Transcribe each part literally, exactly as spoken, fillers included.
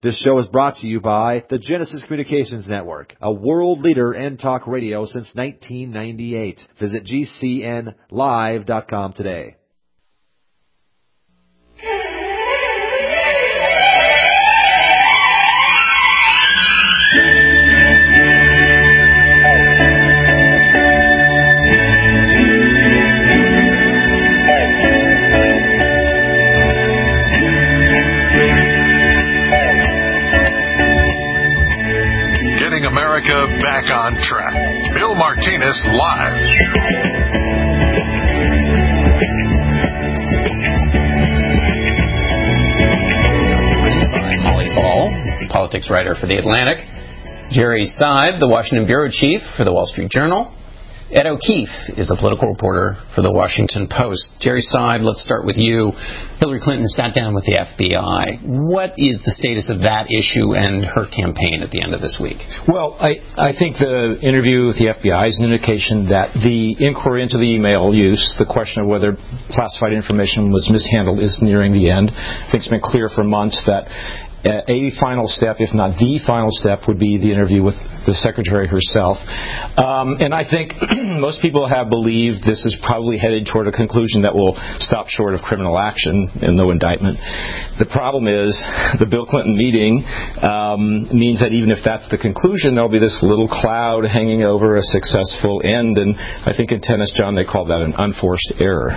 This show is brought to you by the Genesis Communications Network, a world leader in talk radio since nineteen ninety-eight. Visit G C N live dot com today. America back on track. Bill Martinez live. By Molly Ball, politics writer for The Atlantic. Jerry Seib, the Washington bureau chief for The Wall Street Journal. Ed O'Keefe is a political reporter for The Washington Post. Jerry Seib, let's start with you. Hillary Clinton sat down with the F B I. What is the status of that issue and her campaign at the end of this week? Well, I, I think the interview with the F B I is an indication that the inquiry into the email use, the question of whether classified information was mishandled, is nearing the end. I think it's been clear for months that a final step, if not the final step, would be the interview with the Secretary herself. Um, and I think most people have believed this is probably headed toward a conclusion that will stop short of criminal action and no indictment. The problem is the Bill Clinton meeting um, means that even if that's the conclusion, there'll be this little cloud hanging over a successful end. And I think in tennis, John, they call that an unforced error.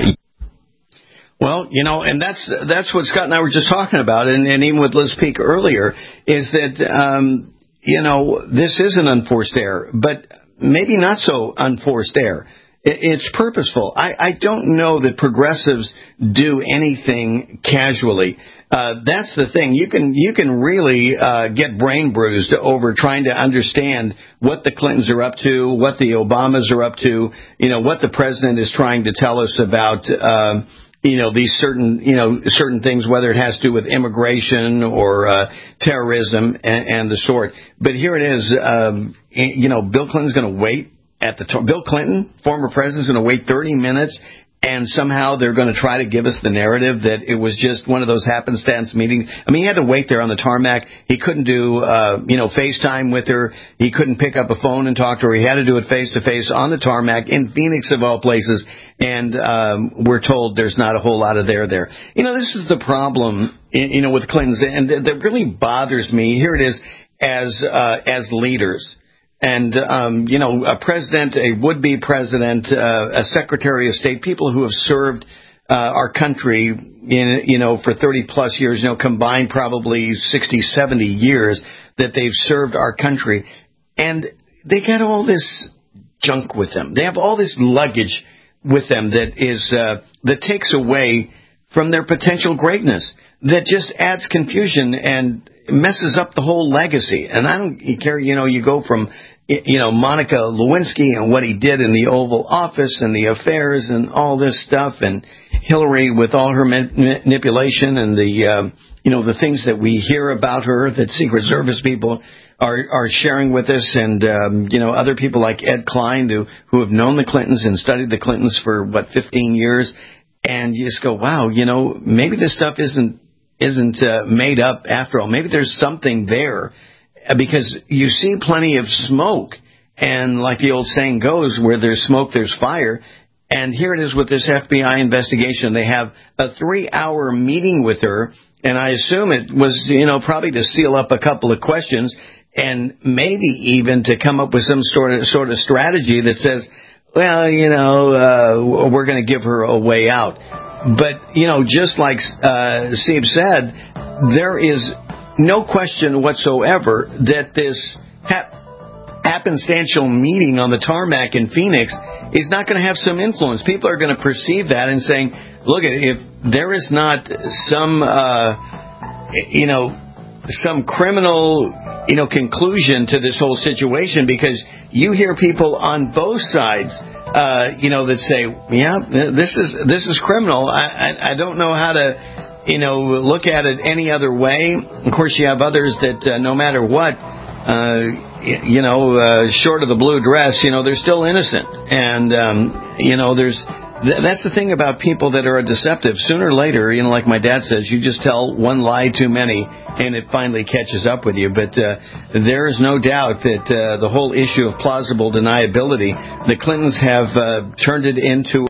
Well, you know, and that's that's what Scott and I were just talking about, and, and even with Liz Peek earlier, is that, um, you know, this is an unforced error, but maybe not so unforced error. It, it's purposeful. I, I don't know that progressives do anything casually. Uh, that's the thing. You can you can really uh, get brain bruised over trying to understand what the Clintons are up to, what the Obamas are up to, you know, what the president is trying to tell us about uh you know, these certain, you know, certain things, whether it has to do with immigration or uh, terrorism and, and the sort. But here it is, um, you know, Bill Clinton's going to wait at the, t- Bill Clinton, former president, is going to wait thirty minutes, and somehow they're going to try to give us the narrative that it was just one of those happenstance meetings. I mean, he had to wait there on the tarmac. He couldn't do, uh, you know, FaceTime with her. He couldn't pick up a phone and talk to her. He had to do it face-to-face on the tarmac in Phoenix, of all places. And um, we're told there's not a whole lot of there there. You know, this is the problem, you know, with Clintons, and that really bothers me. Here it is, as uh, as leaders. And, um, you know, a president, a would-be president, uh, a secretary of state, people who have served uh, our country, in, you know, for thirty-plus years, you know, combined probably sixty, seventy years that they've served our country. And they got all this junk with them. They have all this luggage with them that is uh, that takes away from their potential greatness, that just adds confusion and messes up the whole legacy. And I don't care, you know, you go from, you know, Monica Lewinsky and what he did in the Oval Office and the affairs and all this stuff, and Hillary with all her manipulation and the, uh, you know, the things that we hear about her that Secret Service people are are sharing with us, and, um, you know, other people like Ed Klein who, who have known the Clintons and studied the Clintons for, what, fifteen years. And you just go, wow, you know, maybe this stuff isn't isn't uh, made up after all. Maybe there's something there, because you see plenty of smoke. And like the old saying goes, where there's smoke, there's fire. And here it is with this F B I investigation. They have a three-hour meeting with her, and I assume it was, you know, probably to seal up a couple of questions and maybe even to come up with some sort of, sort of strategy that says, well, you know, uh, we're going to give her a way out. But, you know, just like uh, Steve said, there is no question whatsoever that this hap- happenstantial meeting on the tarmac in Phoenix is not going to have some influence. People are going to perceive that and saying, look, if there is not some, uh, you know, some criminal, you know, conclusion to this whole situation, because you hear people on both sides, uh, you know, that say, yeah, this is this is criminal. I, I, I don't know how to, you know, look at it any other way. Of course, you have others that uh, no matter what, uh, you know, uh, short of the blue dress, you know, they're still innocent. And, um, you know, there's th- that's the thing about people that are deceptive. Sooner or later, you know, like my dad says, you just tell one lie too many, and it finally catches up with you. But uh, there is no doubt that uh, the whole issue of plausible deniability, the Clintons have uh, turned it into.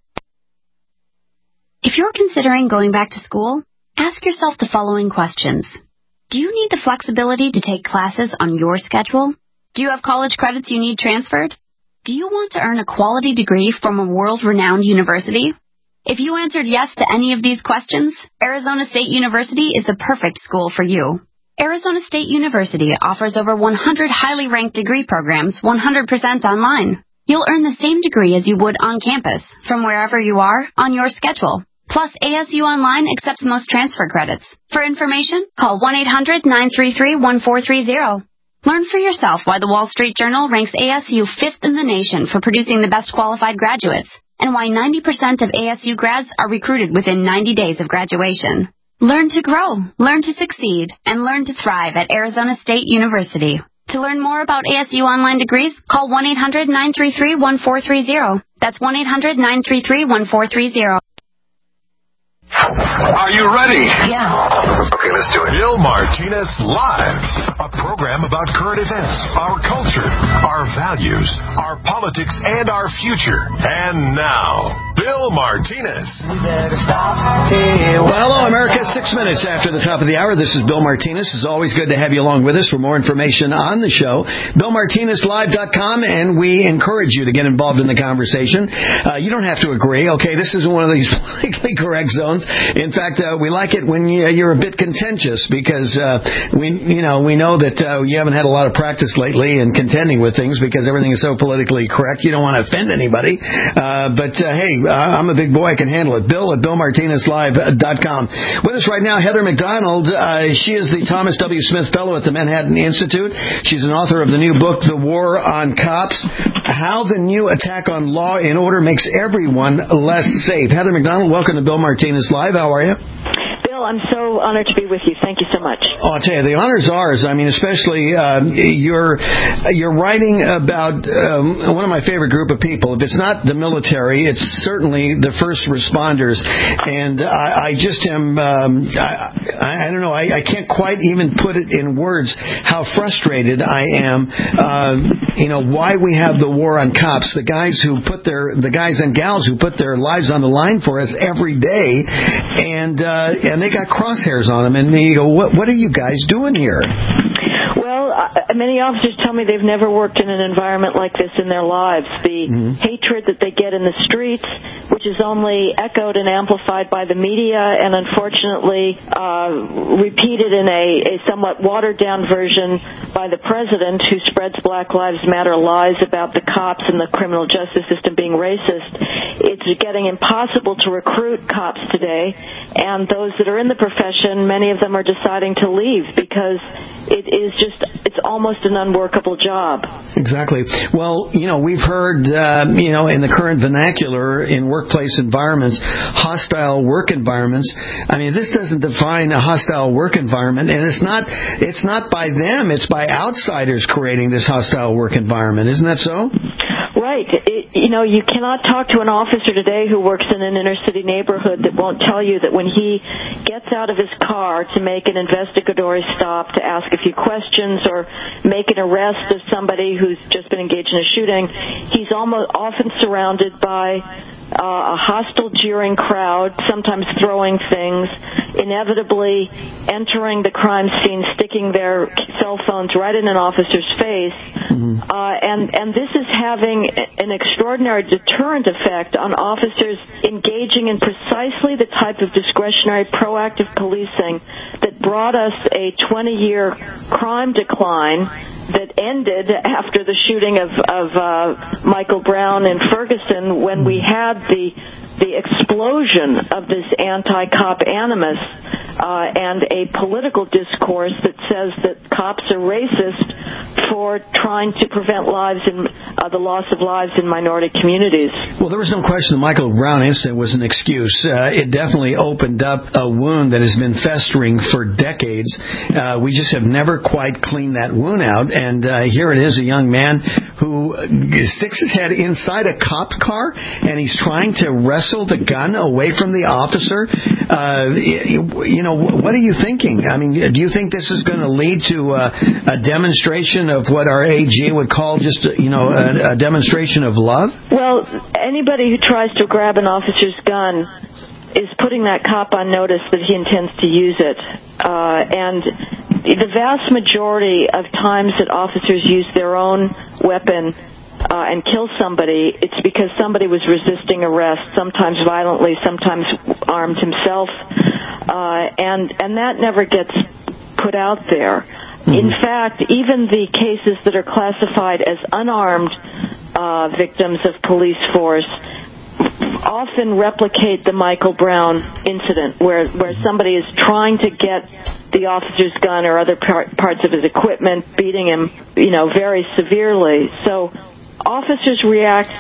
If you're considering going back to school, ask yourself the following questions. Do you need the flexibility to take classes on your schedule? Do you have college credits you need transferred? Do you want to earn a quality degree from a world-renowned university? If you answered yes to any of these questions, Arizona State University is the perfect school for you. Arizona State University offers over one hundred highly ranked degree programs one hundred percent online. You'll earn the same degree as you would on campus, from wherever you are, on your schedule. Plus, A S U Online accepts most transfer credits. For information, call one eight hundred nine three three one four three zero. Learn for yourself why the Wall Street Journal ranks A S U fifth in the nation for producing the best qualified graduates, and why ninety percent of A S U grads are recruited within ninety days of graduation. Learn to grow, learn to succeed, and learn to thrive at Arizona State University. To learn more about A S U Online degrees, call one eight hundred nine three three one four three zero. That's one eight hundred nine three three one four three zero. Are you ready? Yeah. Okay, let's do it. Bill Martinez Live, a program about current events, our culture, our values, our politics, and our future. And now, Bill Martinez. Well, hello, America. Six minutes after the top of the hour. This is Bill Martinez. It's always good to have you along with us. For more information on the show, Bill Martinez Live dot com, and we encourage you to get involved in the conversation. Uh, you don't have to agree, okay? This isn't one of these politically correct zones. In fact, uh, we like it when you, you're a bit contentious because uh, we, you know, we know that uh, you haven't had a lot of practice lately in contending with things because everything is so politically correct. You don't want to offend anybody. Uh, but uh, hey, I'm a big boy. I can handle it. Bill at Bill Martinez Live dot com. With us right now, Heather McDonald. Uh, she is the Thomas W. Smith Fellow at the Manhattan Institute. She's an author of the new book, The War on Cops: How the New Attack on Law and Order Makes Everyone Less Safe. Heather McDonald, welcome to Bill Martinez Live. How are you? Bill, I'm so honored to be with you. Thank you so much. Oh, I'll tell you, the honor's ours. I mean, especially uh, you're you're writing about um, one of my favorite group of people. If it's not the military, it's certainly the first responders. And I, I just am, um, I, I don't know, I, I can't quite even put it in words how frustrated I am. Uh, you know, why we have the war on cops, the guys who put their, the guys and gals who put their lives on the line for us every day, and uh, and they got crosshairs on them, and you go, what what are you guys doing here? Well, uh, many officers tell me they've never worked in an environment like this in their lives. The mm-hmm. hatred that they get in the streets, which is only echoed and amplified by the media and unfortunately uh, repeated in a, a somewhat watered-down version by the president, who spreads Black Lives Matter lies about the cops and the criminal justice system being racist. It's getting impossible to recruit cops today, and those that are in the profession, many of them are deciding to leave because it is just, it's almost an unworkable job. Exactly. Well, you know, we've heard, uh, you know, in the current vernacular in workplace environments, hostile work environments. I mean, this doesn't define a hostile work environment, and it's not, it's not by them, it's by outsiders creating this hostile work environment. Isn't that so? Right. It, you know, you cannot talk to an officer today who works in an inner-city neighborhood that won't tell you that when he gets out of his car to make an investigatory stop, to ask a few questions or make an arrest of somebody who's just been engaged in a shooting, he's almost often surrounded by uh, a hostile, jeering crowd, sometimes throwing things, inevitably entering the crime scene, sticking their cell phones right in an officer's face. Mm-hmm. Uh, and, and this is having an extraordinary deterrent effect on officers engaging in precisely the type of discretionary, proactive policing that brought us a twenty-year crime decline that ended after the shooting of, of uh, Michael Brown in Ferguson, when we had the the explosion of this anti-cop animus uh, and a political discourse that says that cops are racist for trying to prevent lives in uh, the loss of lives in minority communities. Well, there was no question the Michael Brown incident was an excuse. Uh, it definitely opened up a wound that has been festering for decades. Uh, we just have never quite cleaned that wound out, and uh, here it is, a young man who sticks his head inside a cop car and he's trying to wrestle the gun away from the officer. Uh, you know, what are you thinking? I mean, do you think this is going to lead to uh, a demonstration of what our A G would call just, you know, a, a demonstration of love? Well, anybody who tries to grab an officer's gun is putting that cop on notice that he intends to use it. Uh, and the vast majority of times that officers use their own weapon uh, and kill somebody, it's because somebody was resisting arrest, sometimes violently, sometimes armed himself. Uh, and, and that never gets put out there. Mm-hmm. In fact, even the cases that are classified as unarmed uh, victims of police force often replicate the Michael Brown incident, where where somebody is trying to get the officer's gun or other par- parts of his equipment, beating him, you know, very severely. So officers react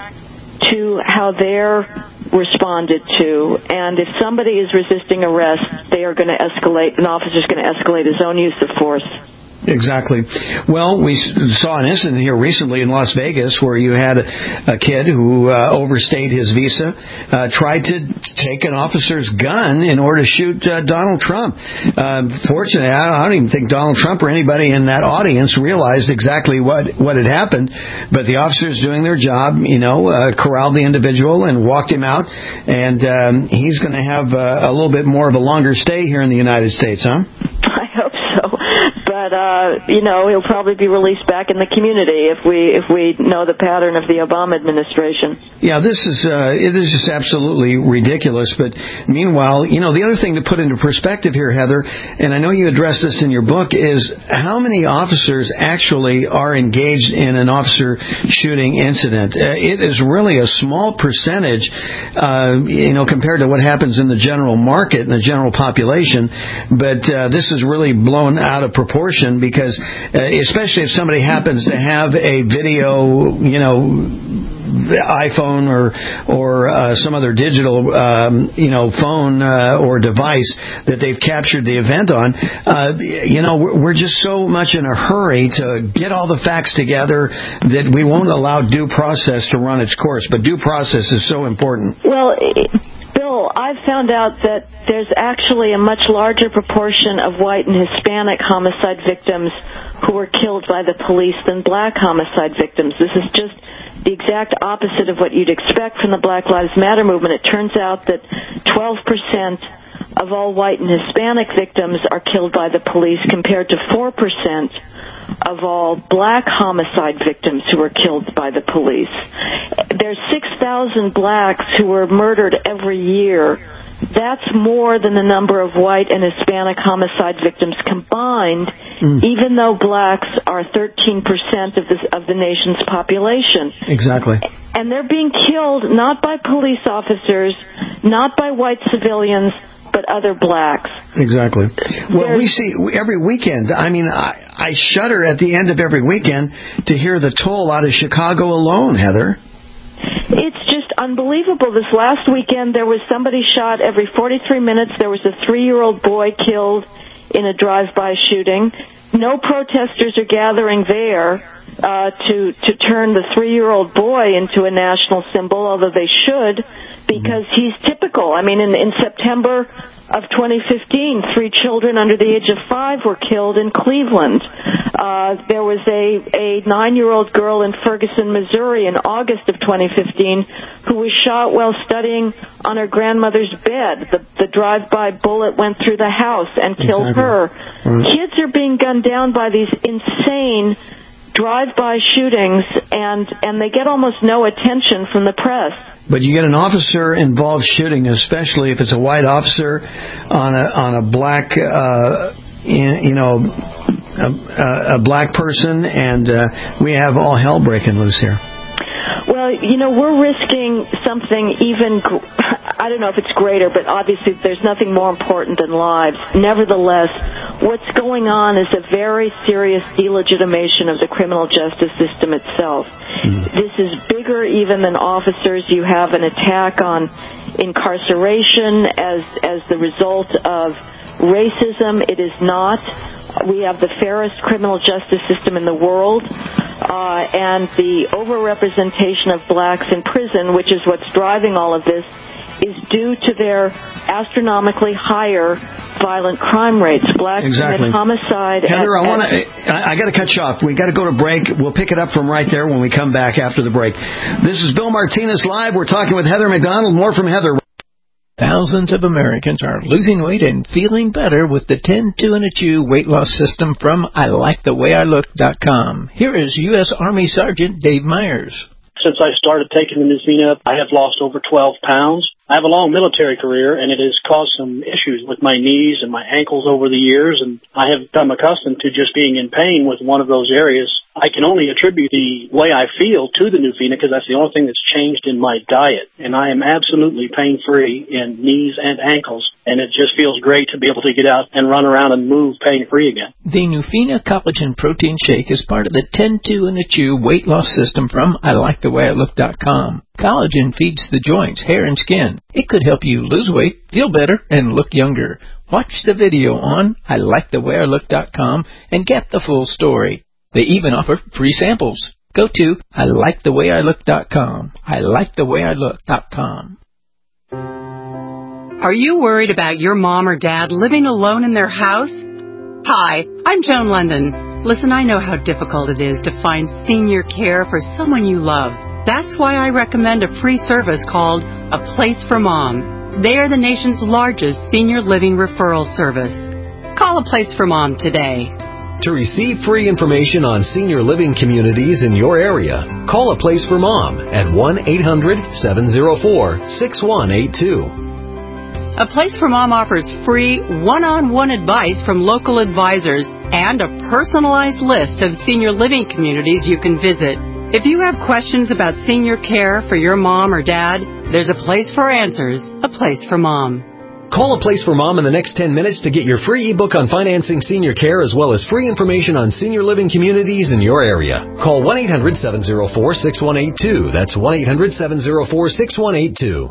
to how they're responded to, and if somebody is resisting arrest, they are going to escalate. An officer is going to escalate his own use of force. Exactly. Well, we saw an incident here recently in Las Vegas where you had a, a kid who uh, overstayed his visa, uh, tried to take an officer's gun in order to shoot uh, Donald Trump. Uh, fortunately, I don't even think Donald Trump or anybody in that audience realized exactly what, what had happened, but the officers doing their job, you know, uh, corralled the individual and walked him out, and um, he's going to have uh, a little bit more of a longer stay here in the United States, huh? I hope so. But, uh, you know, he'll probably be released back in the community if we if we know the pattern of the Obama administration. Yeah, this is uh, it is just absolutely ridiculous. But meanwhile, you know, the other thing to put into perspective here, Heather, and I know you addressed this in your book, is how many officers actually are engaged in an officer shooting incident. Uh, it is really a small percentage, uh, you know, compared to what happens in the general market and the general population. But uh, this is really blown out of proportion because, uh, especially if somebody happens to have a video, you know, iPhone or or uh, some other digital, um, you know, phone uh, or device that they've captured the event on, uh, you know, we're just so much in a hurry to get all the facts together that we won't allow due process to run its course. But due process is so important. Well, Bill, I've found out that there's actually a much larger proportion of white and Hispanic homicide victims who were killed by the police than black homicide victims. This is just the exact opposite of what you'd expect from the Black Lives Matter movement. It turns out that twelve percent of all white and Hispanic victims are killed by the police compared to four percent of all black homicide victims who were killed by the police. There's six thousand blacks who were murdered every year. That's more than the number of white and Hispanic homicide victims combined, mm. even though blacks are thirteen percent of the, of the nation's population. Exactly. And they're being killed not by police officers, not by white civilians, but other blacks. Exactly. Well, There's, we see every weekend. I mean, I, I shudder at the end of every weekend to hear the toll out of Chicago alone, Heather. It's just unbelievable. This last weekend, there was somebody shot every forty-three minutes. There was a three-year-old boy killed in a drive-by shooting. No protesters are gathering there uh, to to turn the three-year-old boy into a national symbol, although they should, because he's typical. I mean, in, in September of twenty fifteen, three children under the age of five were killed in Cleveland. Uh, there was a, a nine-year-old girl in Ferguson, Missouri in August of twenty fifteen who was shot while studying on her grandmother's bed. The, the drive-by bullet went through the house and killed exactly. her. Mm-hmm. Kids are being gunned down by these insane drive-by shootings, and, and they get almost no attention from the press. But you get an officer involved shooting, especially if it's a white officer on a on a black, uh, you know, a, a black person, and uh, we have all hell breaking loose here. Well, you know, we're risking something even, I don't know if it's greater, but obviously there's nothing more important than lives. Nevertheless, what's going on is a very serious delegitimation of the criminal justice system itself. Mm. This is bigger even than officers. You have an attack on incarceration as as the result of racism. It is not. We have the fairest criminal justice system in the world. uh, and the overrepresentation of blacks in prison, which is what's driving all of this, is due to their astronomically higher violent crime rates. Blacks exactly. commit homicide. Heather, at, I want to. I, I got to cut you off. We got to go to break. We'll pick it up from right there when we come back after the break. This is Bill Martinez Live. We're talking with Heather McDonald. More from Heather. Thousands of Americans are losing weight and feeling better with the ten two and a chew weight loss system from I like the way I look dot com. Here is U S Army Sergeant Dave Myers. Since I started taking the Nuvina, I have lost over twelve pounds. I have a long military career, and it has caused some issues with my knees and my ankles over the years, and I have become accustomed to just being in pain with one of those areas. I can only attribute the way I feel to the Nuvina because that's the only thing that's changed in my diet, and I am absolutely pain-free in knees and ankles, and it just feels great to be able to get out and run around and move pain-free again. The Nuvina Collagen Protein Shake is part of the ten two and a chew weight loss system from I like the way I look dot com. Collagen feeds the joints, hair, and skin. It could help you lose weight, feel better, and look younger. Watch the video on I like the way I look dot com and get the full story. They even offer free samples. Go to I like the way I look dot com. I like the way I look dot com. Are you worried about your mom or dad living alone in their house? Hi, I'm Joan London. Listen, I know how difficult it is to find senior care for someone you love. That's why I recommend a free service called A Place for Mom. They are the nation's largest senior living referral service. Call A Place for Mom today. To receive free information on senior living communities in your area, call A Place for Mom at one eight hundred seven oh four six one eight two. A Place for Mom offers free one-on-one advice from local advisors and a personalized list of senior living communities you can visit. If you have questions about senior care for your mom or dad, there's a place for answers, A Place for Mom. Call A Place for Mom in the next ten minutes to get your free ebook on financing senior care as well as free information on senior living communities in your area. Call one eight hundred seven oh four six one eight two. That's one eight hundred seven oh four six one eight two.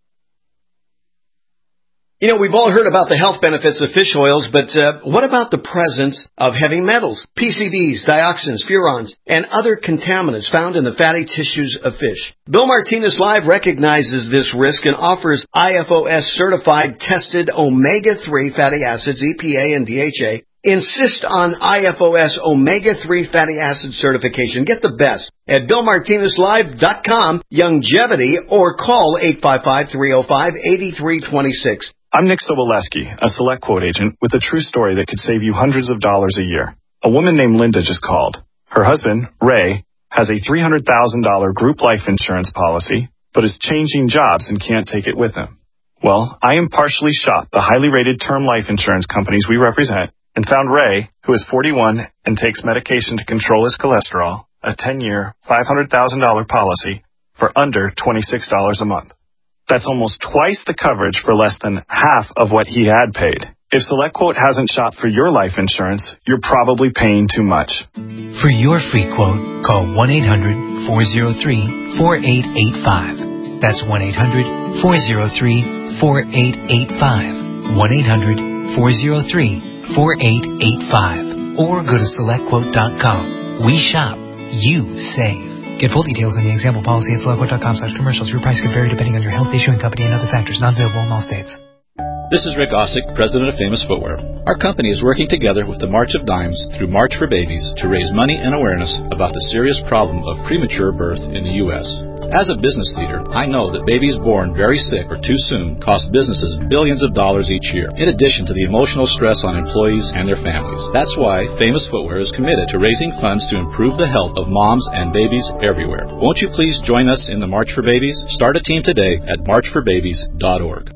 You know, we've all heard about the health benefits of fish oils, but uh, what about the presence of heavy metals, P C Bs, dioxins, furans, and other contaminants found in the fatty tissues of fish? Bill Martinez Live recognizes this risk and offers I F O S-certified tested omega three fatty acids, E P A and D H A. Insist on I F O S omega three fatty acid certification. Get the best at Bill Martinez Live dot com, Longevity, or call eight five five, three oh five, eight three two six. I'm Nick Soboleski, a Select Quote agent with a true story that could save you hundreds of dollars a year. A woman named Linda just called. Her husband, Ray, has a three hundred thousand dollars group life insurance policy, but is changing jobs and can't take it with him. Well, I impartially shopped the highly rated term life insurance companies we represent and found Ray, who is forty-one and takes medication to control his cholesterol, a ten-year, five hundred thousand dollars policy for under twenty-six dollars a month. That's almost twice the coverage for less than half of what he had paid. If SelectQuote hasn't shopped for your life insurance, you're probably paying too much. For your free quote, call one eight hundred four oh three four eight eight five. That's one eight hundred four oh three four eight eight five. one eight hundred four oh three four eight eight five. Or go to select quote dot com. We shop. You save. Get full details in the example policy at select quote dot com slash commercials. Your price can vary depending on your health, issuing company, and other factors. Not available in all states. This is Rick Ossick, president of Famous Footwear. Our company is working together with the March of Dimes through March for Babies to raise money and awareness about the serious problem of premature birth in the U S As a business leader, I know that babies born very sick or too soon cost businesses billions of dollars each year, in addition to the emotional stress on employees and their families. That's why Famous Footwear is committed to raising funds to improve the health of moms and babies everywhere. Won't you please join us in the March for Babies? Start a team today at march for babies dot org.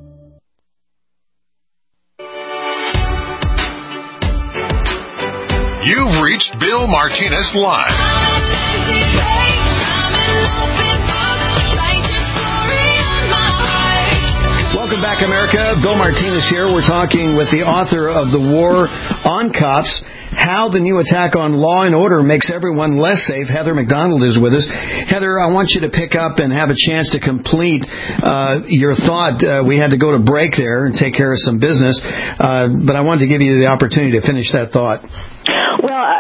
You've reached Bill Martinez Live. Welcome back, America. Bill Martinez here. We're talking with the author of The War on Cops, How the New Attack on Law and Order Makes Everyone Less Safe. Heather McDonald is with us. Heather, I want you to pick up and have a chance to complete uh, your thought. Uh, we had to go to break there and take care of some business, uh, but I wanted to give you the opportunity to finish that thought. Well,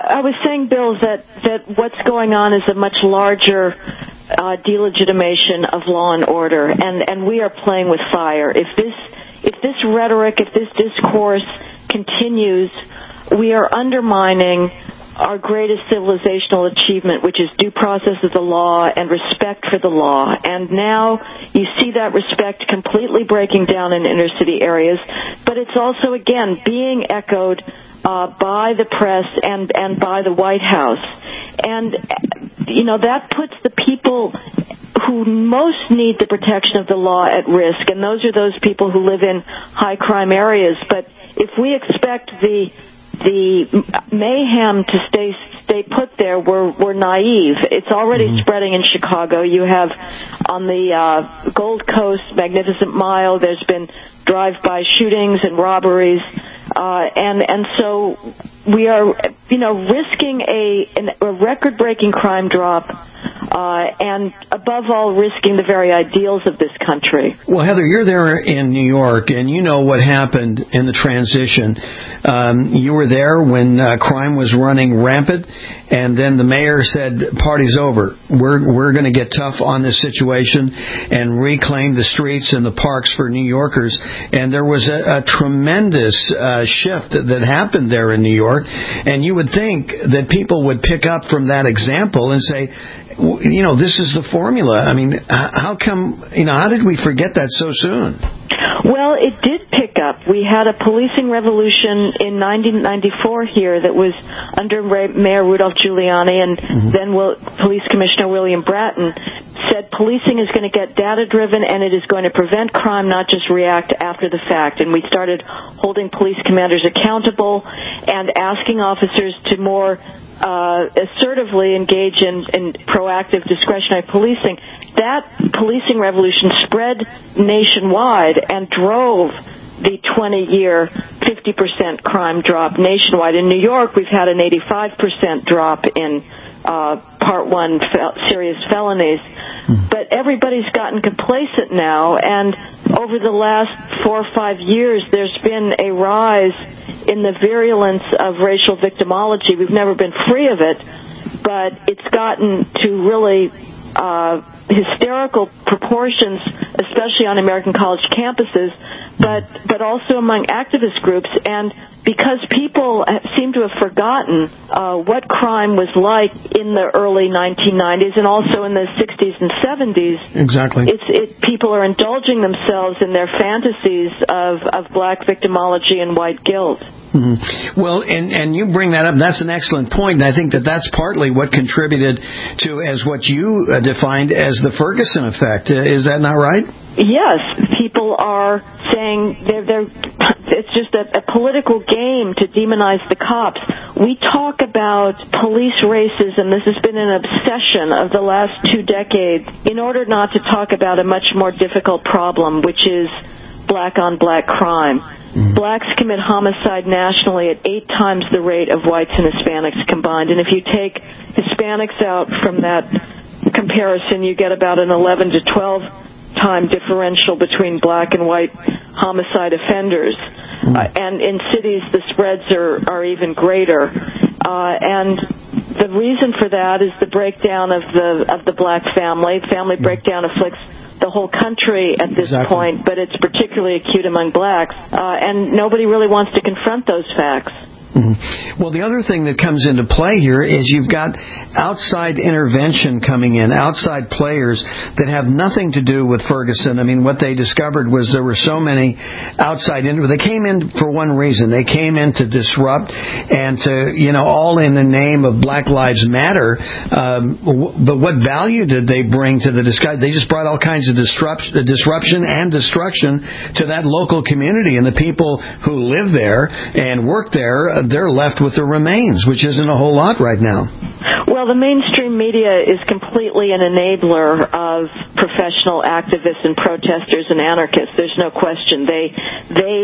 I, I was saying, Bill, that, that what's going on is a much larger uh, delegitimation of law and order, and, and we are playing with fire. If this, if this rhetoric, if this discourse continues, we are undermining our greatest civilizational achievement, which is due process of the law and respect for the law. And now you see that respect completely breaking down in inner city areas, but it's also, again, being echoed uh, by the press and, and by the White House. And, you know, that puts the people who most need the protection of the law at risk, and those are those people who live in high crime areas. But if we expect the the mayhem to stay stay put there, we're, we're naive. It's already mm-hmm. spreading in Chicago. You have on the uh, Gold Coast, Magnificent Mile, there's been drive-by shootings and robberies, uh, and and so we are, you know, risking a, an, a record-breaking crime drop, uh, and above all, risking the very ideals of this country. Well, Heather, you're there in New York, and you know what happened in the transition. Um, you were there when uh, crime was running rampant, and then the mayor said, "Party's over. We're we're going to get tough on this situation and reclaim the streets and the parks for New Yorkers." And there was a, a tremendous uh, shift that happened there in New York, and you would think that people would pick up from that example and say, you know, this is the formula. I mean, how come, you know, how did we forget that so soon? Well, it did pick up. We had a policing revolution in nineteen ninety-four here that was under Mayor Rudolph Giuliani, and mm-hmm. then Will, Police Commissioner William Bratton said policing is going to get data-driven and it is going to prevent crime, not just react after the fact. And we started holding police commanders accountable and asking officers to more uh, assertively engage in, in proactive discretionary policing. That policing revolution spread nationwide and drove the twenty-year fifty percent crime drop nationwide. In New York, we've had an eighty-five percent drop in uh, Part one fel- serious felonies. Mm. But everybody's gotten complacent now, and over the last four or five years, there's been a rise in the virulence of racial victimology. We've never been free of it, but it's gotten to really uh, hysterical proportions, especially on American college campuses, but but also among activist groups. And because people seem to have forgotten uh, what crime was like in the early nineteen nineties and also in the sixties and seventies, exactly, it's it people are indulging themselves in their fantasies of of black victimology and white guilt. Mm-hmm. Well, and, and you bring that up. That's an excellent point, and I think that that's partly what contributed to, as what you uh, defined as the Ferguson effect. Uh, is that not right? Yes, people are saying they're, they're, it's just a, a political game to demonize the cops. We talk about police races, and this has been an obsession of the last two decades, in order not to talk about a much more difficult problem, which is black-on-black crime. Mm-hmm. Blacks commit homicide nationally at eight times the rate of whites and Hispanics combined. And if you take Hispanics out from that comparison, you get about an eleven to twelve time differential between black and white homicide offenders. Mm-hmm. Uh, and in cities, the spreads are, are even greater. Uh, and the reason for that is the breakdown of the of the black family. Family mm-hmm. breakdown afflicts the whole country at this exactly. point, but it's particularly acute among blacks, uh, and nobody really wants to confront those facts. Mm-hmm. Well, the other thing that comes into play here is you've got outside intervention coming in, outside players that have nothing to do with Ferguson. I mean, what they discovered was there were so many outside in. They came in for one reason. They came in to disrupt and to, you know, all in the name of Black Lives Matter. Um, but what value did they bring to the discussion? They just brought all kinds of disruption, disruption and destruction to that local community, and the people who live there and work there, they're left with the remains, which isn't a whole lot right now. Well, the mainstream media is completely an enabler of professional activists and protesters and anarchists. There's no question. They they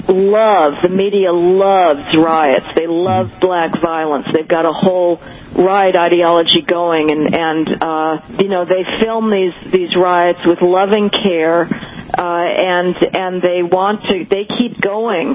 love, the media loves riots. They love black violence. They've got a whole riot ideology going, and, and uh, you know, they film these, these riots with loving care, uh, and and they want to, they keep going.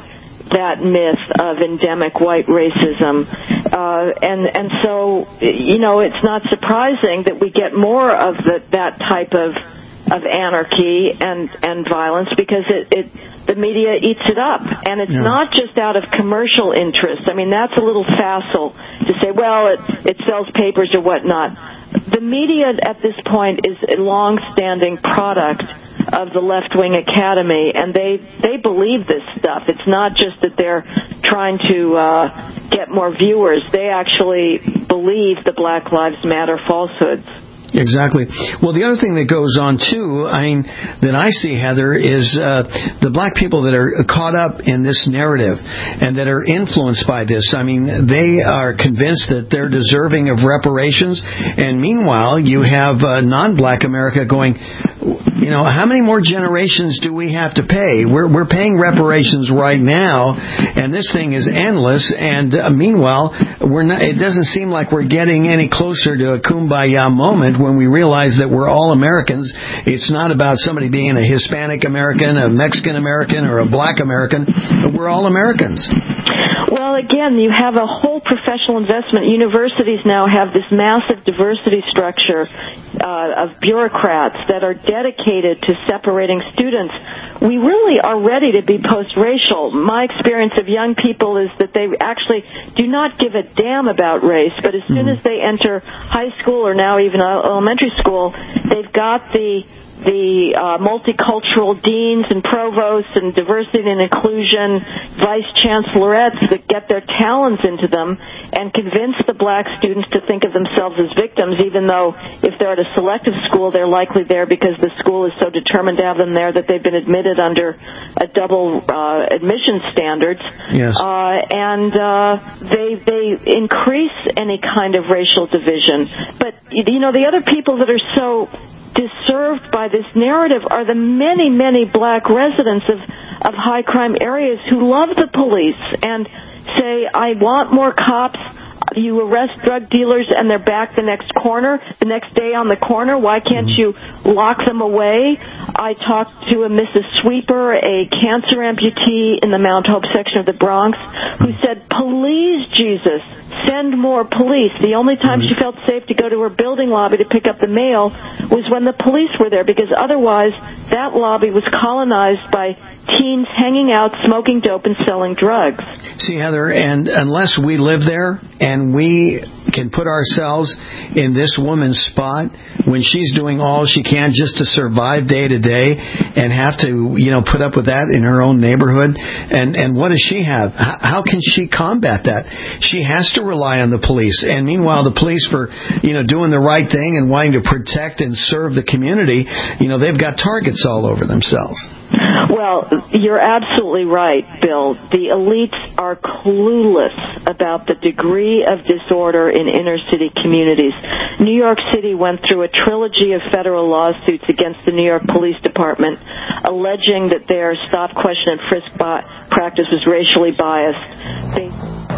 that myth of endemic white racism. Uh, and, and so, you know, it's not surprising that we get more of the, that type of, of anarchy and, and violence because it, it, the media eats it up. And it's yeah. not just out of commercial interest. I mean, that's a little facile to say, well, it, it sells papers or whatnot. The media at this point is a long-standing product of the left-wing academy, and they, they believe this stuff. It's not just that they're trying to uh, get more viewers. They actually believe the Black Lives Matter falsehoods. Exactly. Well, the other thing that goes on, too, I mean, that I see, Heather, is uh, the black people that are caught up in this narrative and that are influenced by this. I mean, they are convinced that they're deserving of reparations, and meanwhile, you have uh, non-black America going, you know, how many more generations do we have to pay? We're, we're paying reparations right now, and this thing is endless, and uh, meanwhile, we're not, it doesn't seem like we're getting any closer to a kumbaya moment when we realize that we're all Americans. It's not about somebody being a Hispanic American, a Mexican American, or a black American. We're all Americans. Well, again, you have a whole professional investment. Universities now have this massive diversity structure uh, of bureaucrats that are dedicated to separating students. We really are ready to be post-racial. My experience of young people is that they actually do not give a damn about race, but as soon as they enter high school or now even elementary school, they've got the the uh, multicultural deans and provosts and diversity and inclusion vice chancellorettes that get their talons into them and convince the black students to think of themselves as victims, even though if they're at a selective school, they're likely there because the school is so determined to have them there that they've been admitted under a double uh, admission standards. Yes. Uh, and uh, they they increase any kind of racial division. But, you know, the other people that are so disturbed by this narrative are the many, many black residents of, of high crime areas who love the police and say, I want more cops. You arrest drug dealers and they're back the next corner, the next day on the corner. Why can't you lock them away? I talked to a Missus Sweeper, a cancer amputee in the Mount Hope section of the Bronx, who said, please, Jesus, send more police. The only time she felt safe to go to her building lobby to pick up the mail was when the police were there, because otherwise that lobby was colonized by teens hanging out, smoking dope, and selling drugs. See, Heather, and unless we live there and we can put ourselves in this woman's spot when she's doing all she can just to survive day to day and have to, you know, put up with that in her own neighborhood, and, and what does she have? How can she combat that? She has to rely on the police, and meanwhile the police, for, you know, doing the right thing and wanting to protect and serve the community, you know, they've got targets all over themselves. Well, you're absolutely right, Bill. The elites are clueless about the degree of disorder in inner city communities. New York City went through a trilogy of federal lawsuits against the New York Police Department, alleging that their stop, question, and frisk practice was racially biased. They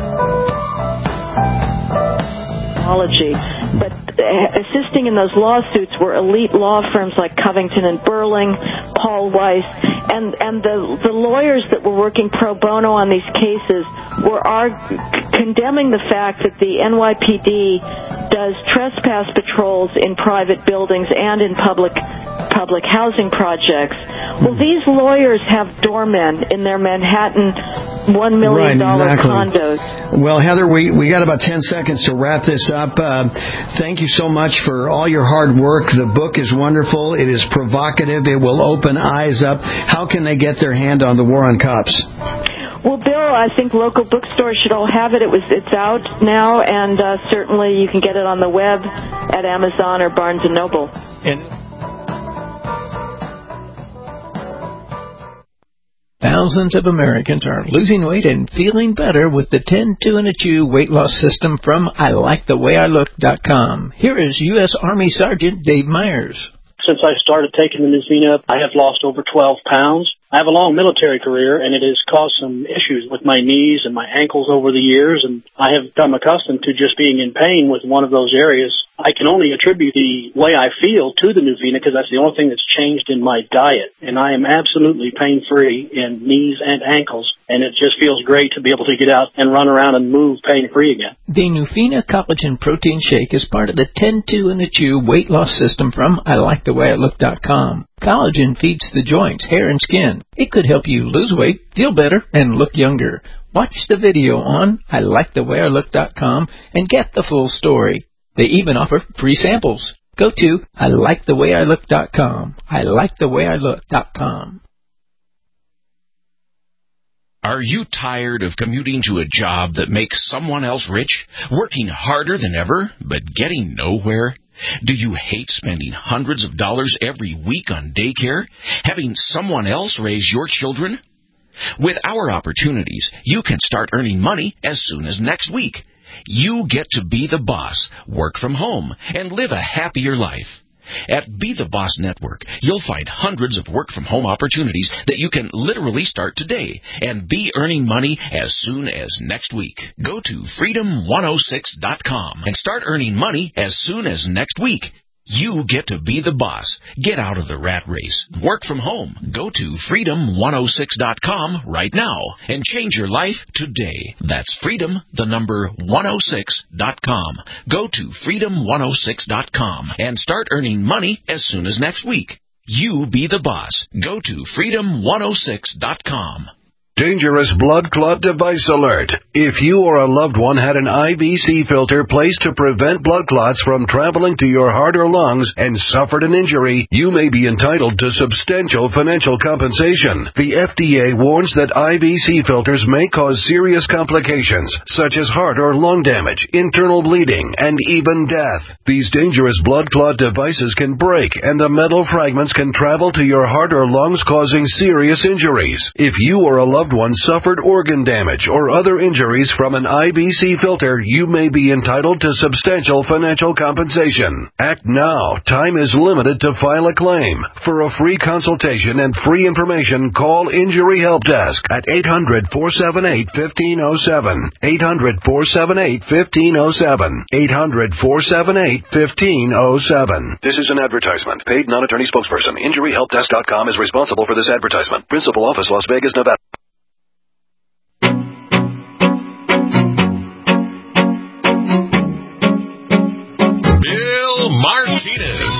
But assisting in those lawsuits were elite law firms like Covington and Burling, Paul Weiss, and, and the, the lawyers that were working pro bono on these cases were arg- condemning the fact that the N Y P D does trespass patrols in private buildings and in public public housing projects. Well, these lawyers have doormen in their Manhattan one million dollars right, exactly. condos. Well, Heather, we, we got about ten seconds to wrap this up. Uh, thank you so much for all your hard work. The book is wonderful. It is provocative. It will open eyes up. How can they get their hand on The War on Cops? Well, Bill, I think local bookstores should all have it. It was it's out now, and uh, certainly you can get it on the web at Amazon or Barnes and Noble. And thousands of Americans are losing weight and feeling better with the ten two and a Chew weight loss system from I like the way I look dot com. Here is U S Army Sergeant Dave Myers. Since I started taking the Nizina, I have lost over twelve pounds. I have a long military career, and it has caused some issues with my knees and my ankles over the years, and I have become accustomed to just being in pain with one of those areas. I can only attribute the way I feel to the Nuvina because that's the only thing that's changed in my diet. And I am absolutely pain-free in knees and ankles. And it just feels great to be able to get out and run around and move pain-free again. The Nuvina Collagen Protein Shake is part of the ten two in a Chew weight loss system from I like the way I look dot com. Collagen feeds the joints, hair, and skin. It could help you lose weight, feel better, and look younger. Watch the video on I like the way I look dot com and get the full story. They even offer free samples. Go to I like the way I look dot com. I like the way I look dot com. Are you tired of commuting to a job that makes someone else rich, working harder than ever, but getting nowhere? Do you hate spending hundreds of dollars every week on daycare, having someone else raise your children? With our opportunities, you can start earning money as soon as next week. You get to be the boss, work from home, and live a happier life. At Be the Boss Network, you'll find hundreds of work-from-home opportunities that you can literally start today and be earning money as soon as next week. Go to freedom one oh six dot com and start earning money as soon as next week. You get to be the boss. Get out of the rat race. Work from home. Go to freedom one oh six dot com right now and change your life today. That's freedom, the number one oh six dot com. Go to freedom one oh six dot com and start earning money as soon as next week. You be the boss. Go to freedom one oh six dot com. Dangerous blood clot device alert. If you or a loved one had an I V C filter placed to prevent blood clots from traveling to your heart or lungs and suffered an injury, you may be entitled to substantial financial compensation. The F D A warns that I V C filters may cause serious complications, such as heart or lung damage, internal bleeding, and even death. These dangerous blood clot devices can break, and the metal fragments can travel to your heart or lungs, causing serious injuries. If you or a loved one suffered organ damage or other injuries from an I V C filter, you may be entitled to substantial financial compensation. Act now. Time is limited to file a claim. For a free consultation and free information, call Injury Help Desk at eight hundred, four seven eight, one five zero seven. eight hundred, four seven eight, one five zero seven. eight hundred, four seven eight, one five zero seven. This is an advertisement. Paid non-attorney spokesperson. Injury Help Desk dot com is responsible for this advertisement. Principal office, Las Vegas, Nevada. Bill Martinez.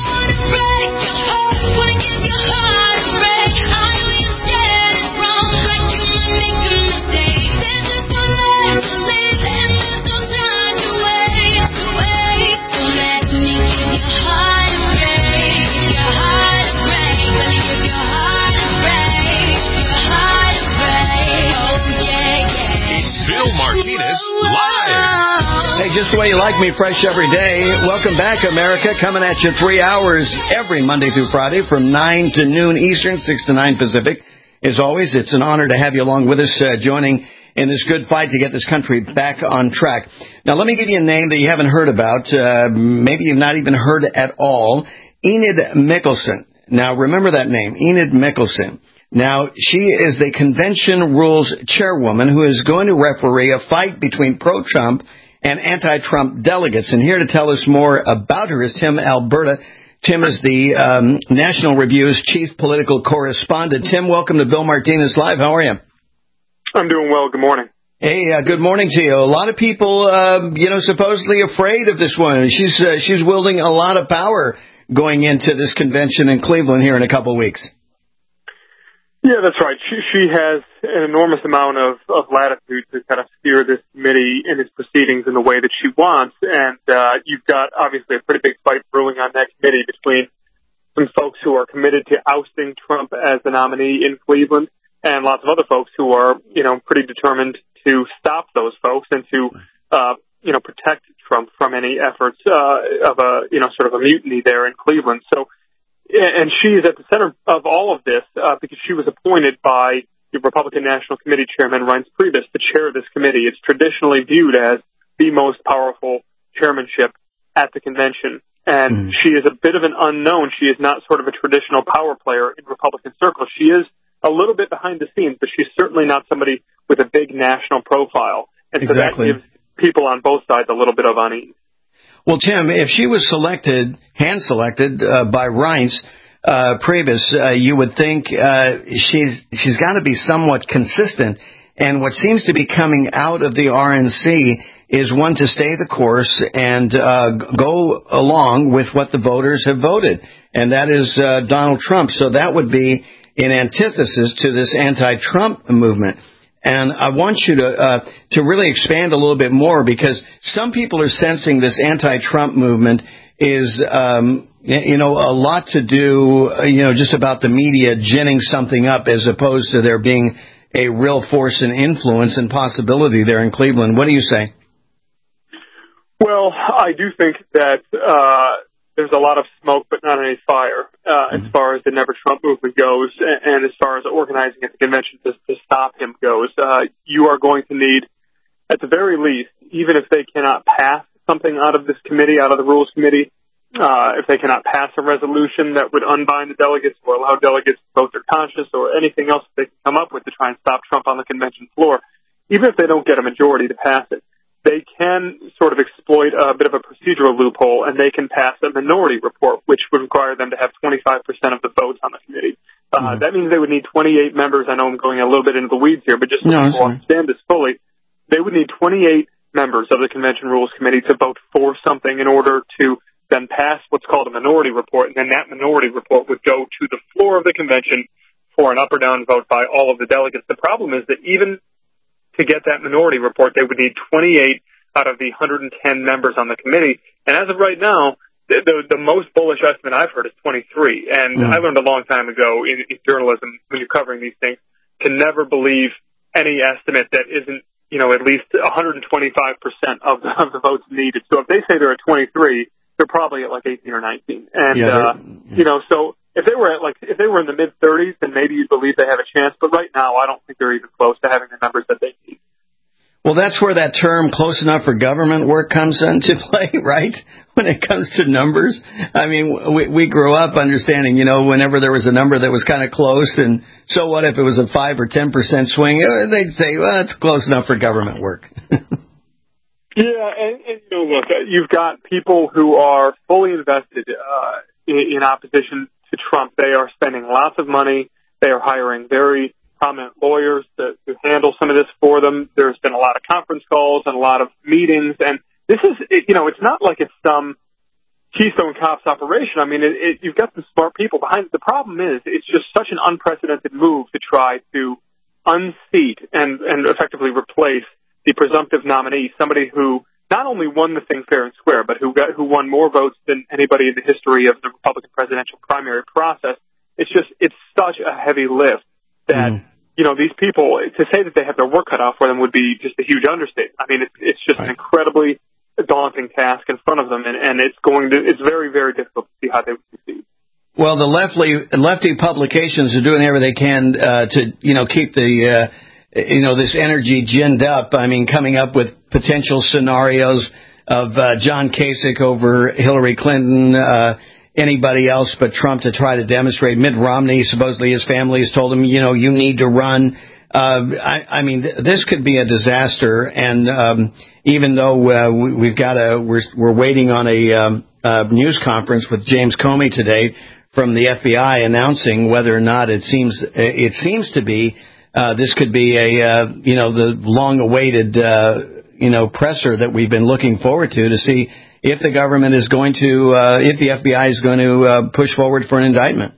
Bill Martinez live. Hey, just the way you like me, fresh every day. Welcome back, America. Coming at you three hours every Monday through Friday from nine to noon Eastern, six to nine Pacific. As always, it's an honor to have you along with us, uh, joining in this good fight to get this country back on track. Now, let me give you a name that you haven't heard about. Uh, maybe you've not even heard at all. Enid Mickelson. Now, remember that name, Enid Mickelson. Now, she is the Convention Rules Chairwoman who is going to referee a fight between pro-Trump and anti-Trump delegates. And here to tell us more about her is Tim Alberta. Tim is the um, National Review's chief political correspondent. Tim, welcome to Bill Martinez Live. How are you? I'm doing well. Good morning. Hey, uh, good morning to you. A lot of people, um, you know, supposedly afraid of this woman. She's uh, she's wielding a lot of power going into this convention in Cleveland here in a couple of weeks. Yeah, that's right. She she has an enormous amount of, of latitude to kind of steer this committee in its proceedings in the way that she wants. And uh, you've got, obviously, a pretty big fight brewing on that committee between some folks who are committed to ousting Trump as the nominee in Cleveland and lots of other folks who are, you know, pretty determined to stop those folks and to, uh, you know, protect Trump from any efforts uh, of a, you know, sort of a mutiny there in Cleveland. So, and she is at the center of all of this uh, because she was appointed by the Republican National Committee Chairman Reince Priebus to chair this committee. It's traditionally viewed as the most powerful chairmanship at the convention. And mm. she is a bit of an unknown. She is not sort of a traditional power player in Republican circles. She is a little bit behind the scenes, but she's certainly not somebody with a big national profile. And so exactly. that gives people on both sides a little bit of unease. Well, Tim, if she was selected, hand-selected uh, by Reince uh, Priebus, uh, you would think uh, she's she's got to be somewhat consistent. And what seems to be coming out of the R N C is one to stay the course and uh, go along with what the voters have voted, and that is uh, Donald Trump. So that would be in antithesis to this anti-Trump movement. And I want you to uh, to really expand a little bit more, because some people are sensing this anti-Trump movement is, um, you know, a lot to do, you know, just about the media ginning something up, as opposed to there being a real force and influence and possibility there in Cleveland. What do you say? Well, I do think that uh, there's a lot of smoke, but not any fire, uh, mm-hmm. as far as the Never Trump movement goes, and, and as far as organizing at the convention to, to stop him goes. Uh, you are going to need, at the very least, even if they cannot pass something out of this committee, out of the Rules Committee, uh, if they cannot pass a resolution that would unbind the delegates or allow delegates to vote their conscience or anything else that they can come up with to try and stop Trump on the convention floor, even if they don't get a majority to pass it, they can sort of exploit a bit of a procedural loophole, and they can pass a minority report, which would require them to have twenty-five percent of the votes on the committee. Uh, mm-hmm. That means they would need twenty-eight members. I know I'm going a little bit into the weeds here, but just so no, people understand this fully, they would need twenty-eight members of the Convention Rules Committee to vote for something in order to then pass what's called a minority report, and then that minority report would go to the floor of the convention for an up or down vote by all of the delegates. The problem is that even to get that minority report, they would need twenty-eight out of the one hundred ten members on the committee. And as of right now, the, the, the most bullish estimate I've heard is twenty-three. And mm. I learned a long time ago in, in journalism, when you're covering these things, to never believe any estimate that isn't, you know, at least one hundred twenty-five percent of the, of the votes needed. So if they say they're at twenty-three, they're probably at like eighteen or nineteen. And, yeah, uh, you know, so if they were at like, if they were in the mid thirties, then maybe you'd believe they have a chance. But right now, I don't think they're even close to having the numbers that they need. Well, that's where that term close enough for government work comes into play, right? When it comes to numbers. I mean, we, we grew up understanding, you know, whenever there was a number that was kind of close, and so what if it was a five or ten percent swing? They'd say, well, it's close enough for government work. Yeah, and, and you know, look, you've got people who are fully invested uh, in, in opposition to Trump. They are spending lots of money. They are hiring very prominent lawyers to, to handle some of this for them. There's been a lot of conference calls and a lot of meetings, and this is, it, you know, it's not like it's some Keystone Cops operation. I mean, it, it, you've got some smart people behind it. The problem is it's just such an unprecedented move to try to unseat and, and effectively replace the presumptive nominee, somebody who not only won the thing fair and square, but who got, who won more votes than anybody in the history of the Republican presidential primary process. It's just, it's such a heavy lift that, mm. you know, these people, to say that they have their work cut out for them would be just a huge understatement. I mean, it's, it's just right. an incredibly daunting task in front of them, and, and it's going to, it's very, very difficult to see how they would succeed. Well, the lefty, lefty publications are doing everything they can uh, to, you know, keep the, uh, you know, this energy ginned up. I mean, coming up with potential scenarios of uh, John Kasich over Hillary Clinton, uh, anybody else but Trump to try to demonstrate. Mitt Romney, supposedly his family has told him, you know, you need to run. Uh, I, I mean, th- this could be a disaster. And um, even though uh, we, we've got a, we're, we're waiting on a, um, a news conference with James Comey today from the F B I announcing whether or not it seems it seems to be uh, this could be a uh, you know the long-awaited uh, you know presser that we've been looking forward to to see if the government is going to uh, if the F B I is going to uh, push forward for an indictment.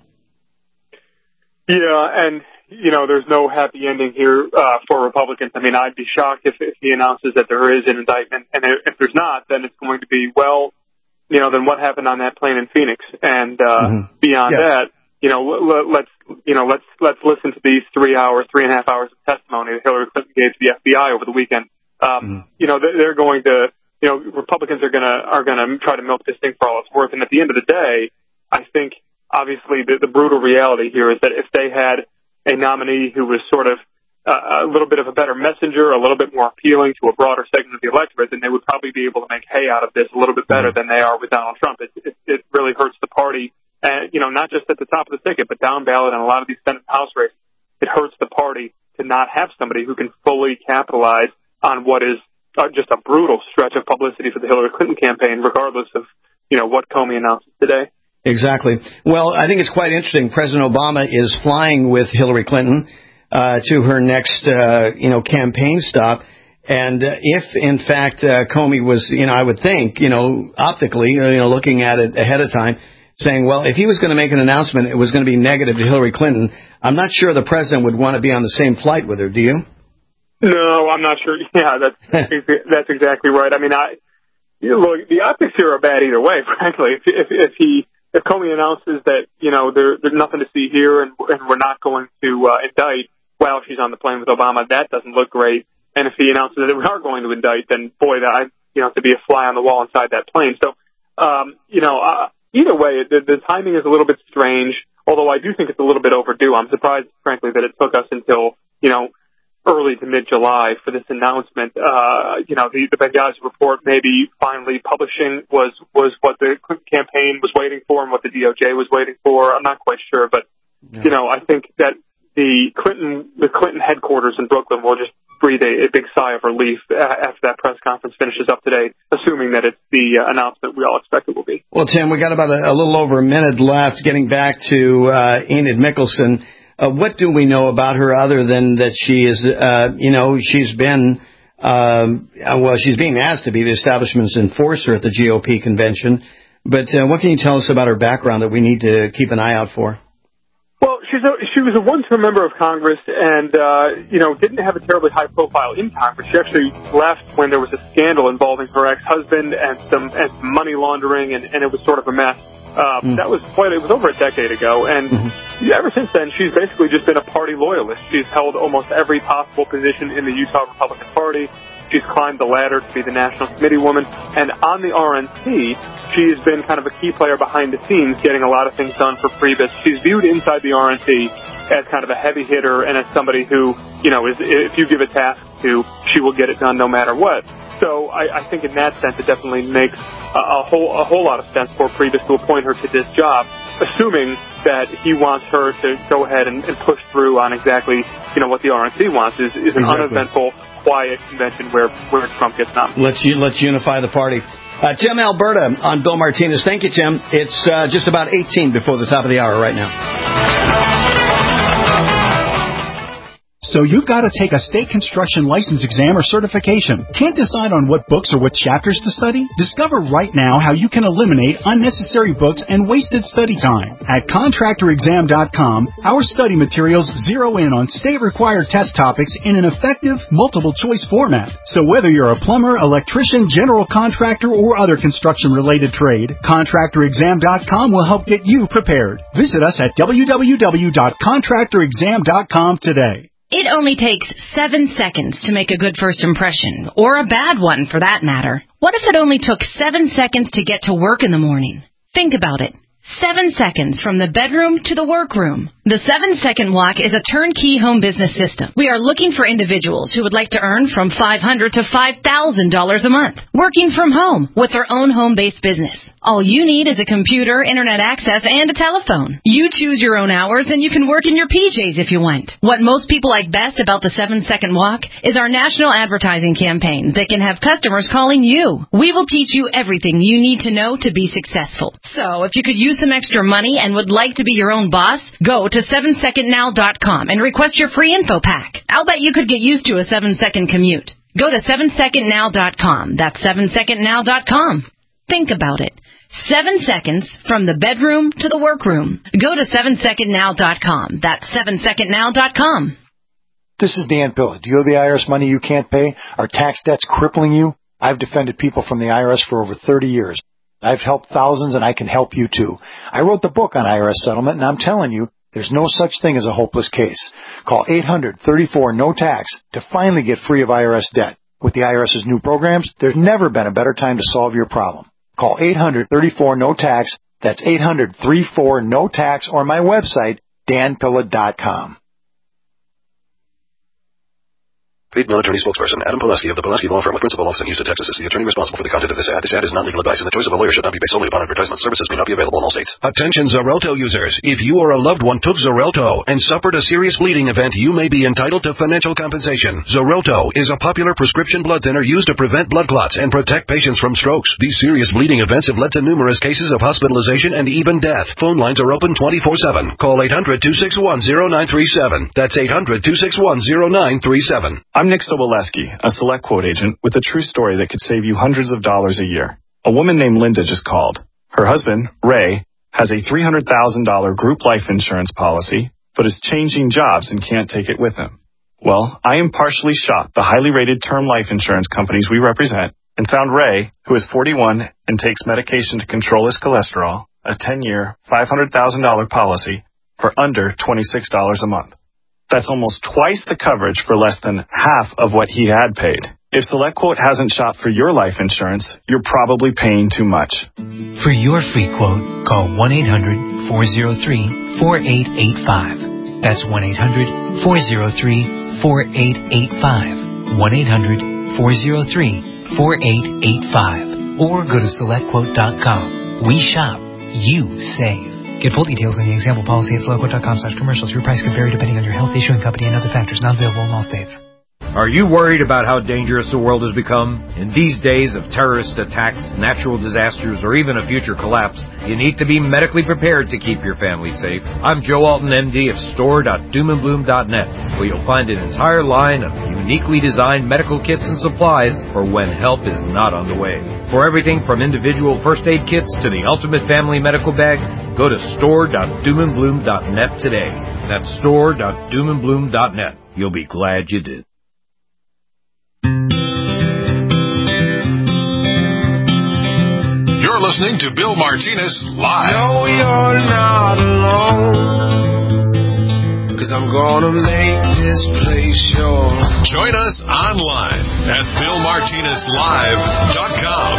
Yeah, and you know, there's no happy ending here uh, for Republicans. I mean, I'd be shocked if, if he announces that there is an indictment, and if there's not, then it's going to be, well, you know, then what happened on that plane in Phoenix? And uh, mm-hmm. beyond yeah. that, you know, l- let's you know let's let's listen to these three hours, three and a half hours of testimony that Hillary Clinton gave to the F B I over the weekend. Um, mm-hmm. You know, they're, they're going to, you know, Republicans are gonna are gonna try to milk this thing for all it's worth. And at the end of the day, I think obviously the, the brutal reality here is that if they had a nominee who was sort of uh, a little bit of a better messenger, a little bit more appealing to a broader segment of the electorate, then they would probably be able to make hay out of this a little bit better than they are with Donald Trump. It, it, it really hurts the party, and you know, not just at the top of the ticket, but down ballot in a lot of these Senate and House races. It hurts the party to not have somebody who can fully capitalize on what is uh, just a brutal stretch of publicity for the Hillary Clinton campaign, regardless of, you know, what Comey announces today. Exactly. Well, I think it's quite interesting. President Obama is flying with Hillary Clinton uh, to her next, uh, you know, campaign stop. And uh, if, in fact, uh, Comey was, you know, I would think, you know, optically, uh, you know, looking at it ahead of time, saying, well, if he was going to make an announcement, it was going to be negative to Hillary Clinton, I'm not sure the president would want to be on the same flight with her. Do you? No, I'm not sure. Yeah, that's that's exactly right. I mean, I you know, look, the optics here are bad either way, frankly. If, if, if he if Comey announces that, you know, there, there's nothing to see here and, and we're not going to uh, indict while she's on the plane with Obama, that doesn't look great. And if he announces that we are going to indict, then, boy, that I, you know, to be a fly on the wall inside that plane. So, um, you know, uh, either way, the, the timing is a little bit strange, although I do think it's a little bit overdue. I'm surprised, frankly, that it took us until, you know, early to mid-July for this announcement. Uh, you know, the, the Benghazi report maybe finally publishing was, was what the Clinton campaign was waiting for and what the D O J was waiting for. I'm not quite sure, but, yeah. you know, I think that the Clinton, the Clinton headquarters in Brooklyn will just breathe a, a big sigh of relief after that press conference finishes up today, assuming that it's the uh, announcement we all expect it will be. Well, Tim, we got about a, a little over a minute left. Getting back to uh, Enid Mickelson, uh, what do we know about her other than that she is, uh, you know, she's been, um, well, she's being asked to be the establishment's enforcer at the G O P convention. But uh, what can you tell us about her background that we need to keep an eye out for? Well, she's a, she was a one-term member of Congress and, uh, you know, didn't have a terribly high profile in Congress. She actually left when there was a scandal involving her ex-husband and some, and some money laundering, and, and it was sort of a mess. Uh, mm. That was quite, it was over a decade ago, and mm-hmm. ever since then, she's basically just been a party loyalist. She's held almost every possible position in the Utah Republican Party. She's climbed the ladder to be the National Committee woman, and on the R N C, she has been kind of a key player behind the scenes, getting a lot of things done for Priebus. She's viewed inside the R N C as kind of a heavy hitter and as somebody who, you know, is if you give a task to, she will get it done no matter what. So I, I think in that sense, it definitely makes a, a whole a whole lot of sense for Priebus to appoint her to this job, assuming that he wants her to go ahead and, and push through on exactly, you know, what the R N C wants is, is an exactly. uneventful, quiet convention where, where Trump gets nominated. Let's let's unify the party. Uh, Tim Alberta on Bill Martinez. Thank you, Tim. It's uh, just about eighteen before the top of the hour right now. So you've got to take a state construction license exam or certification. Can't decide on what books or what chapters to study? Discover right now how you can eliminate unnecessary books and wasted study time. At contractor exam dot com, our study materials zero in on state-required test topics in an effective, multiple-choice format. So whether you're a plumber, electrician, general contractor, or other construction-related trade, contractor exam dot com will help get you prepared. Visit us at w w w dot contractor exam dot com today. It only takes seven seconds to make a good first impression, or a bad one for that matter. What if it only took seven seconds to get to work in the morning? Think about it. Seven seconds from the bedroom to the workroom. The Seven Second Walk is a turnkey home business system. We are looking for individuals who would like to earn from five hundred dollars to five thousand dollars a month, working from home with their own home-based business. All you need is a computer, internet access, and a telephone. You choose your own hours, and you can work in your P Js if you want. What most people like best about the Seven Second Walk is our national advertising campaign that can have customers calling you. We will teach you everything you need to know to be successful. So if you could use some extra money and would like to be your own boss, go to seven second now dot com and request your free info pack. I'll bet you could get used to a seven second commute. Go to seven second now dot com. That's seven second now dot com. Think about it. Seven seconds from the bedroom to the workroom. Go to seven second now dot com. That's seven second now dot com. This is Dan Pilla. Do you owe the I R S money you can't pay? Are tax debts crippling you? I've defended people from the I R S for over thirty years. I've helped thousands, and I can help you too. I wrote the book on I R S settlement, and I'm telling you, there's no such thing as a hopeless case. Call eight hundred, thirty-four, no tax to finally get free of I R S debt. With the IRS's new programs, there's never been a better time to solve your problem. Call eight hundred, thirty-four, no tax. That's eight hundred, thirty-four, no tax, or my website, dan pilla dot com. Paid military spokesperson Adam Pileski of the Pileski Law Firm with principal office in Houston, Texas is the attorney responsible for the content of this ad. This ad is not legal advice, and the choice of a lawyer should not be based solely upon advertisement. Services may not be available in all states. Attention Xarelto users. If you or a loved one took Xarelto and suffered a serious bleeding event, you may be entitled to financial compensation. Xarelto is a popular prescription blood thinner used to prevent blood clots and protect patients from strokes. These serious bleeding events have led to numerous cases of hospitalization and even death. Phone lines are open twenty-four seven. Call eight hundred, two six one, zero nine three seven. That's eight hundred, two six one, zero nine three seven. I'm Nick Soboleski, a select quote agent with a true story that could save you hundreds of dollars a year. A woman named Linda just called. Her husband, Ray, has a three hundred thousand dollars group life insurance policy, but is changing jobs and can't take it with him. Well, I impartially shopped the highly rated term life insurance companies we represent and found Ray, who is forty-one and takes medication to control his cholesterol, a ten-year, five hundred thousand dollars policy for under twenty-six dollars a month. That's almost twice the coverage for less than half of what he had paid. If SelectQuote hasn't shopped for your life insurance, you're probably paying too much. For your free quote, call one eight hundred, four oh three, four eight eight five. That's one eight hundred, four oh three, four eight eight five. one eight hundred, four oh three, four eight eight five. Or go to select quote dot com. We shop. You save. Get full details on the example policy at select quote dot com slash commercials. Your price can vary depending on your health, issuing company, and other factors. Not available in all states. Are you worried about how dangerous the world has become? In these days of terrorist attacks, natural disasters, or even a future collapse, you need to be medically prepared to keep your family safe. I'm Joe Alton, M D of store dot doom and bloom dot net, where you'll find an entire line of uniquely designed medical kits and supplies for when help is not on the way. For everything from individual first aid kits to the ultimate family medical bag, go to store dot doom and bloom dot net today. That's store dot doom and bloom dot net. You'll be glad you did. You're listening to Bill Martinez Live. No, you're not alone, 'cause I'm gonna make this place yours. Join us online at bill martinez live dot com.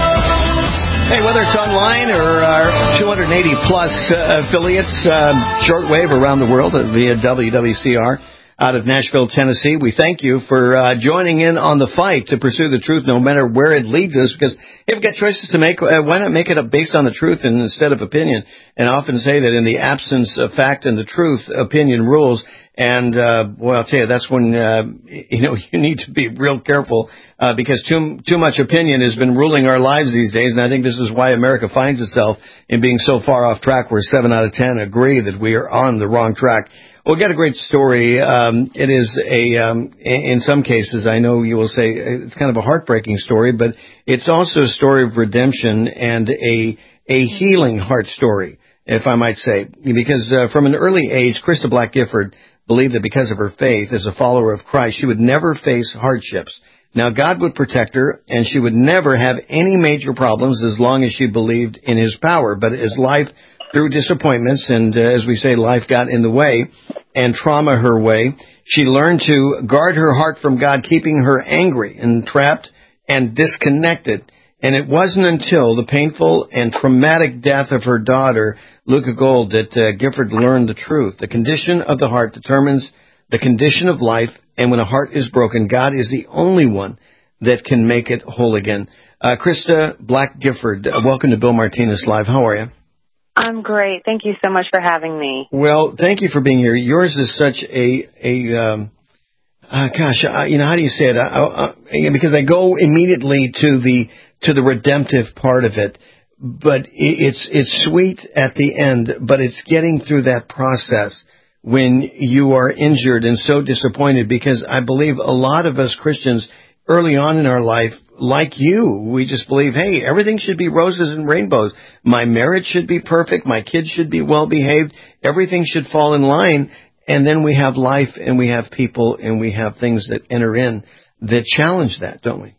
Hey, whether it's online or our two hundred eighty plus uh, affiliates, uh, shortwave around the world via W W C R out of Nashville, Tennessee, we thank you for uh, joining in on the fight to pursue the truth no matter where it leads us, because if we've got choices to make, uh, why not make it based on the truth and instead of opinion? And I often say that in the absence of fact and the truth, opinion rules. And, uh, well, I'll tell you, that's when, uh, you know, you need to be real careful, uh, because too, too much opinion has been ruling our lives these days. And I think this is why America finds itself in being so far off track where seven out of ten agree that we are on the wrong track. Well, we got a great story. Um, it is a, um, in some cases, I know you will say it's kind of a heartbreaking story, but it's also a story of redemption and a, a healing heart story, if I might say, because, uh, from an early age, Krista Black Gifford believed that because of her faith as a follower of Christ, she would never face hardships. Now, God would protect her, and she would never have any major problems as long as she believed in His power. But as life through disappointments, and uh, as we say, life got in the way, and trauma her way, she learned to guard her heart from God, keeping her angry and trapped and disconnected. And it wasn't until the painful and traumatic death of her daughter, Luca Gold, that uh, Gifford learned the truth. The condition of the heart determines the condition of life, and when a heart is broken, God is the only one that can make it whole again. Uh, Krista Black Gifford, uh, welcome to Bill Martinez Live. How are you? I'm great. Thank you so much for having me. Well, thank you for being here. Yours is such a, a um, uh, gosh, uh, you know, how do you say it? Uh, uh, because I go immediately to the to the redemptive part of it, but it's it's sweet at the end, but it's getting through that process when you are injured and so disappointed, because I believe a lot of us Christians early on in our life, like you, we just believe, hey, everything should be roses and rainbows. My marriage should be perfect. My kids should be well behaved. Everything should fall in line. And then we have life and we have people and we have things that enter in that challenge that, don't we?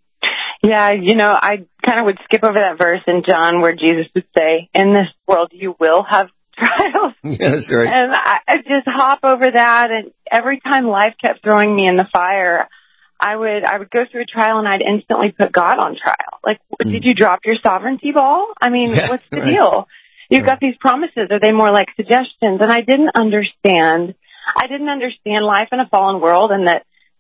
Yeah, you know, I kind of would skip over that verse in John where Jesus would say, in this world you will have trials. Yeah, that's right. And I, I just hop over that, and every time life kept throwing me in the fire, I would I would go through a trial and I'd instantly put God on trial. Like, mm. did you drop your sovereignty ball? I mean, yeah, what's the right. deal? You've right. got these promises. Are they more like suggestions? And I didn't understand. I didn't understand life in a fallen world, and that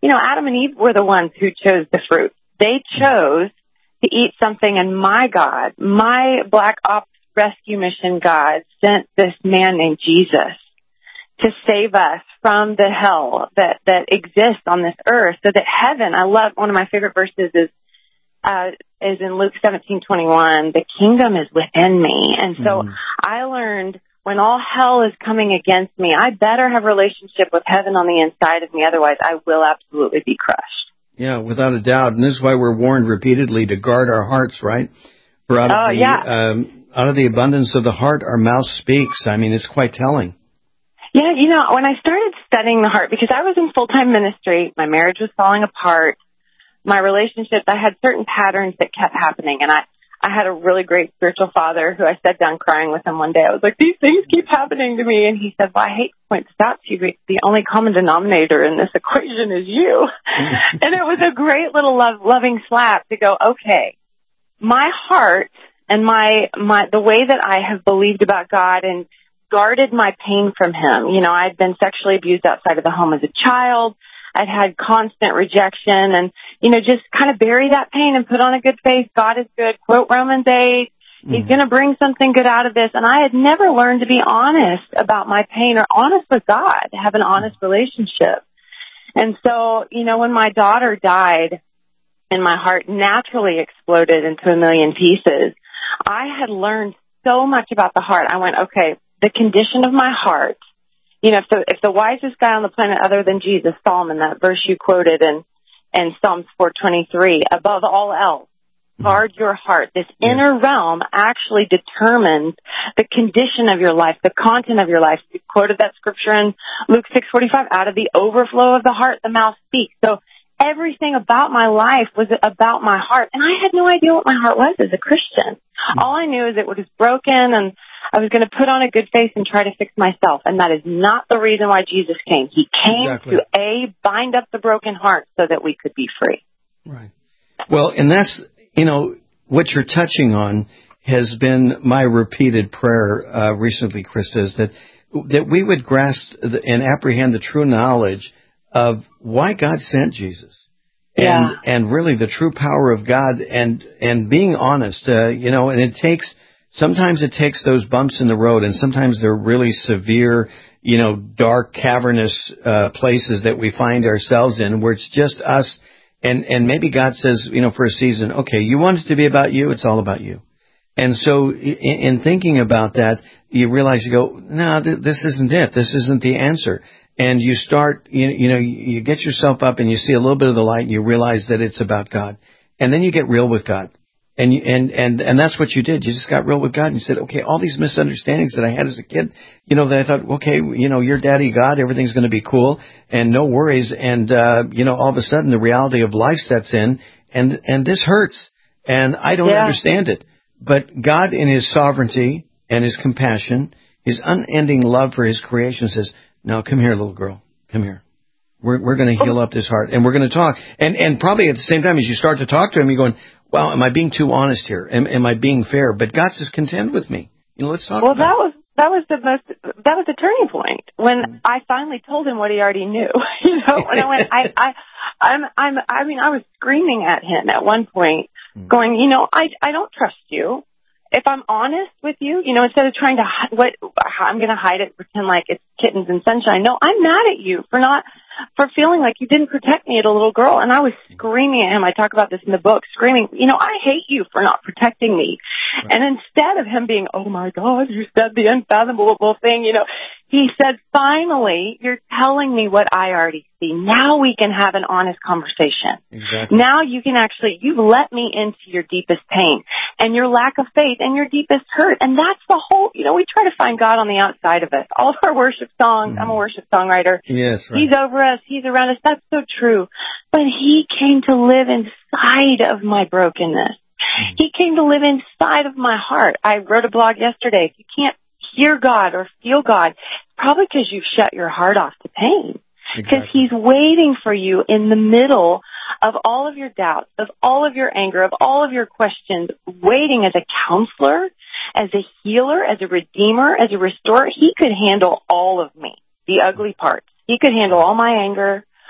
you know, Adam and Eve were the ones who chose the fruit. They chose to eat something, and my God, my Black Ops Rescue Mission God sent this man named Jesus to save us from the hell that, that exists on this earth, so that heaven, I love, one of my favorite verses is, uh, is in Luke seventeen twenty-one, the kingdom is within me. And so mm. I learned when all hell is coming against me, I better have a relationship with heaven on the inside of me, otherwise I will absolutely be crushed. Yeah, without a doubt. And this is why we're warned repeatedly to guard our hearts, right? For out of oh, the, yeah. um, out of the abundance of the heart, our mouth speaks. I mean, it's quite telling. Yeah, you know, when I started studying the heart, because I was in full-time ministry, my marriage was falling apart, my relationships, I had certain patterns that kept happening, and I, I had a really great spiritual father who I sat down crying with him one day. I was like, these things keep happening to me, and he said, well, I hate to point this out to you, but the only common denominator in this equation is you. And it was a great little love, loving slap to go, okay, my heart and my, my, the way that I have believed about God and guarded my pain from him. You know, I'd been sexually abused outside of the home as a child. I'd had constant rejection and, you know, just kind of bury that pain and put on a good face. God is good. Quote Romans eight. Mm-hmm. He's going to bring something good out of this. And I had never learned to be honest about my pain or honest with God, to have an honest relationship. And so, you know, when my daughter died and my heart naturally exploded into a million pieces, I had learned so much about the heart. I went, okay, the condition of my heart, you know, if the, if the wisest guy on the planet other than Jesus, Solomon, that verse you quoted in, in Psalms four twenty-three, above all else, guard your heart. This inner realm actually determines the condition of your life, the content of your life. You quoted that scripture in Luke six forty-five, out of the overflow of the heart, the mouth speaks. So everything about my life was about my heart. And I had no idea what my heart was as a Christian. All I knew is it was broken and I was going to put on a good face and try to fix myself. And that is not the reason why Jesus came. He came exactly. to, A, bind up the broken heart so that we could be free. Right. Well, and that's, you know, what you're touching on has been my repeated prayer uh, recently, Krista, is that, that we would grasp and apprehend the true knowledge of why God sent Jesus. And, yeah. and really the true power of God and, and being honest, uh, you know, and it takes, sometimes it takes those bumps in the road and sometimes they're really severe, you know, dark, cavernous, uh, places that we find ourselves in where it's just us. And, and maybe God says, you know, for a season, okay, you want it to be about you. It's all about you. And so in, in thinking about that, you realize you go, no, th- this isn't it. This isn't the answer. And you start, you, you know, you get yourself up and you see a little bit of the light and you realize that it's about God. And then you get real with God. And, you, and, and, and that's what you did. You just got real with God and you said, okay, all these misunderstandings that I had as a kid, you know, that I thought, okay, you know, you're daddy God, everything's going to be cool and no worries. And, uh, you know, all of a sudden the reality of life sets in and, and this hurts and I don't yeah. understand it. But God in his sovereignty and his compassion, his unending love for his creation says, now, come here, little girl. Come here. We're we're going to heal up this heart, and we're going to talk. And and probably at the same time as you start to talk to him, you're going, well, am I being too honest here? Am, am I being fair? But God says, contend with me. You know, let's talk well, about that was that was the most that was the turning point when mm-hmm. I finally told him what he already knew. You know, when I went, I I I'm I'm I mean, I was screaming at him at one point, mm-hmm. going, you know, I I don't trust you. If I'm honest with you, you know, instead of trying to hide, what I'm going to hide it, pretend like it's kittens and sunshine. No, I'm mad at you for not, for feeling like you didn't protect me as a little girl. And I was screaming at him. I talk about this in the book, screaming, you know, I hate you for not protecting me. Right. And instead of him being, oh my God, you said the unfathomable thing, you know, he said, finally, you're telling me what I already see. Now we can have an honest conversation. Exactly. Now you can actually, you've let me into your deepest pain and your lack of faith and your deepest hurt. And that's the whole, you know, we try to find God on the outside of us. All of our worship songs, mm-hmm. I'm a worship songwriter. Yes, right. He's over us. He's around us. That's so true. But he came to live inside of my brokenness. Mm-hmm. He came to live inside of my heart. I wrote a blog yesterday. If you can't hear God or feel God, it's probably because you've shut your heart off to pain. Because exactly. he's waiting for you in the middle of all of your doubts, of all of your anger, of all of your questions, waiting as a counselor, as a healer, as a redeemer, as a restorer. He could handle all of me, the ugly parts. He could handle all my anger,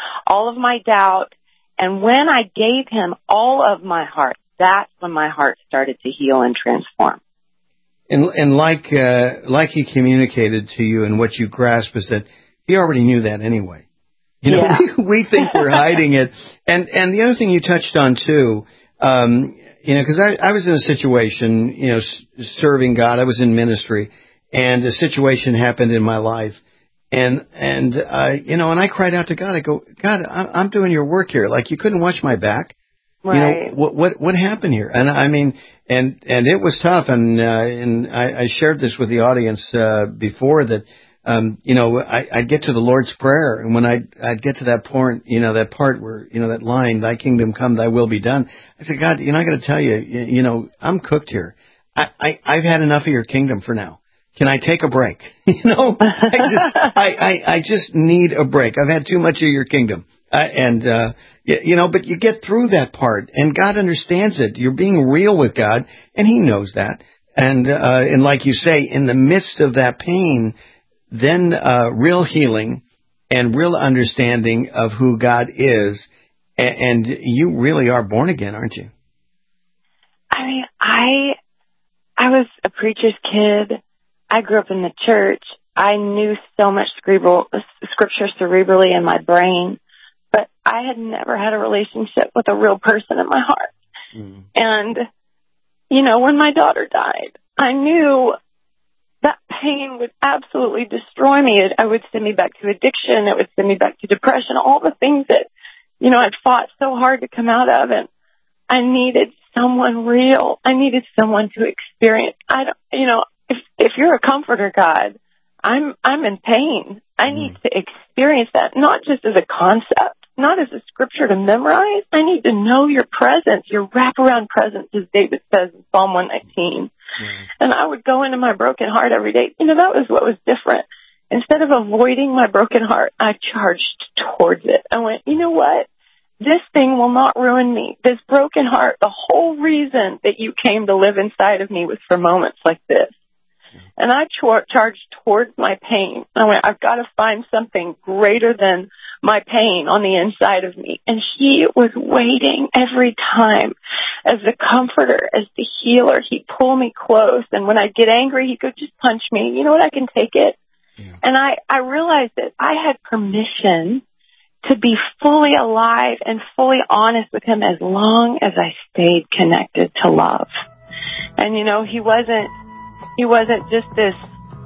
all of my doubt. And when I gave him all of my heart, that's when my heart started to heal and transform. And, and like uh, like he communicated to you, and what you grasp is that he already knew that anyway. You know, Yeah. we, we think we're hiding it. And and the other thing you touched on too, um, you know, because I, I was in a situation, you know, s- serving God. I was in ministry, and a situation happened in my life. And, and, uh, you know, and I cried out to God. I go, God, I- I'm doing your work here. Like, you couldn't watch my back. Right. You know, what, what, what happened here? And I mean, and, and it was tough. And, uh, and I, I shared this with the audience, uh, before that, um, you know, I, I'd get to the Lord's Prayer. And when I'd, I'd get to that point, you know, that part where, you know, that line, thy kingdom come, thy will be done. I said, God, you know, I got to tell you, you, you know, I'm cooked here. I, I, I've had enough of your kingdom for now. Can I take a break? You know, I just, I, I, I just need a break. I've had too much of your kingdom. Uh, and, uh, you, you know, but you get through that part, and God understands it. You're being real with God, and He knows that. And, uh, and like you say, in the midst of that pain, then, uh, real healing and real understanding of who God is. And, and you really are born again, aren't you? I mean, I, I was a preacher's kid. I grew up in the church. I knew so much cerebral, scripture cerebrally in my brain, but I had never had a relationship with a real person in my heart. Mm. And, you know, when my daughter died, I knew that pain would absolutely destroy me. It, it would send me back to addiction. It would send me back to depression, all the things that, you know, I'd fought so hard to come out of. And I needed someone real. I needed someone to experience. I don't, you know, if if you're a comforter, God, I'm I'm in pain. I mm. need to experience that, not just as a concept, not as a scripture to memorize. I need to know your presence, your wraparound presence, as David says in Psalm one nineteen. Mm. And I would go into my broken heart every day. You know, that was what was different. Instead of avoiding my broken heart, I charged towards it. I went, you know what? This thing will not ruin me. This broken heart, the whole reason that you came to live inside of me was for moments like this. And I char- charged towards my pain. I went, I've got to find something greater than my pain on the inside of me. And He was waiting every time as the comforter, as the healer. He'd pull me close. And when I'd get angry, He'd go, just punch me. You know what? I can take it. Yeah. And I, I realized that I had permission to be fully alive and fully honest with Him as long as I stayed connected to love. And, you know, He wasn't, He wasn't just this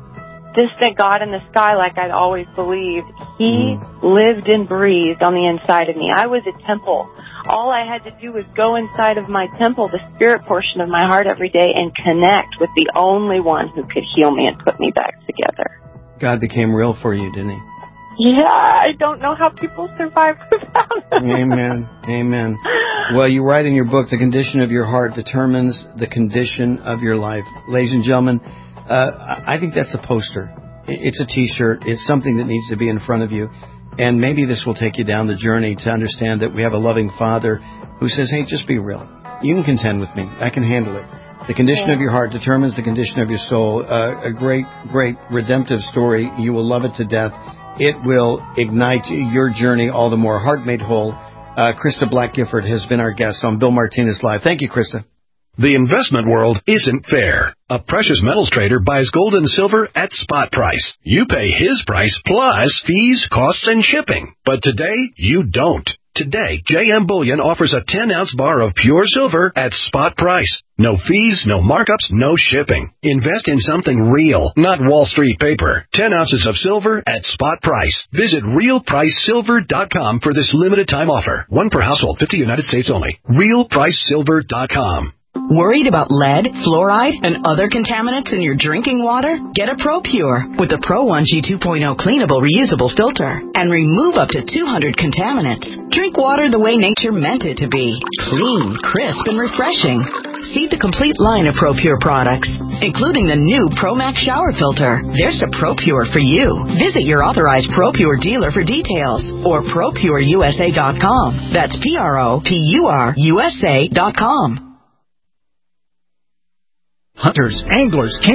distant God in the sky like I'd always believed. He mm. lived and breathed on the inside of me. I was a temple. All I had to do was go inside of my temple, the spirit portion of my heart every day, and connect with the only one who could heal me and put me back together. God became real for you, didn't He? Yeah, I don't know how people survive without it. Amen. Amen. Well, you write in your book, the condition of your heart determines the condition of your life. Ladies and gentlemen, uh, I think that's a poster. It's a T-shirt. It's something that needs to be in front of you. And maybe this will take you down the journey to understand that we have a loving Father who says, hey, just be real. You can contend with me. I can handle it. The condition yeah. of your heart determines the condition of your soul. Uh, a great, great redemptive story. You will love it to death. It will ignite your journey all the more. Heart Made Whole. Uh, Krista Black-Gifford has been our guest on Bill Martinez Live. Thank you, Krista. The investment world isn't fair. A precious metals trader buys gold and silver at spot price. You pay his price plus fees, costs, and shipping. But today, you don't. Today, J M Bullion offers a ten-ounce bar of pure silver at spot price. No fees, no markups, no shipping. Invest in something real, not Wall Street paper. ten ounces of silver at spot price. Visit real price silver dot com for this limited time offer. One per household, fifty United States only. real price silver dot com. Worried about lead, fluoride, and other contaminants in your drinking water? Get a ProPure with the Pro one G two point oh cleanable reusable filter and remove up to two hundred contaminants. Drink water the way nature meant it to be. Clean, crisp, and refreshing. See the complete line of ProPure products, including the new ProMax shower filter. There's a ProPure for you. Visit your authorized ProPure dealer for details or Pro Pure U S A dot com. That's P R O P U R U S A dot com. Hunters, anglers,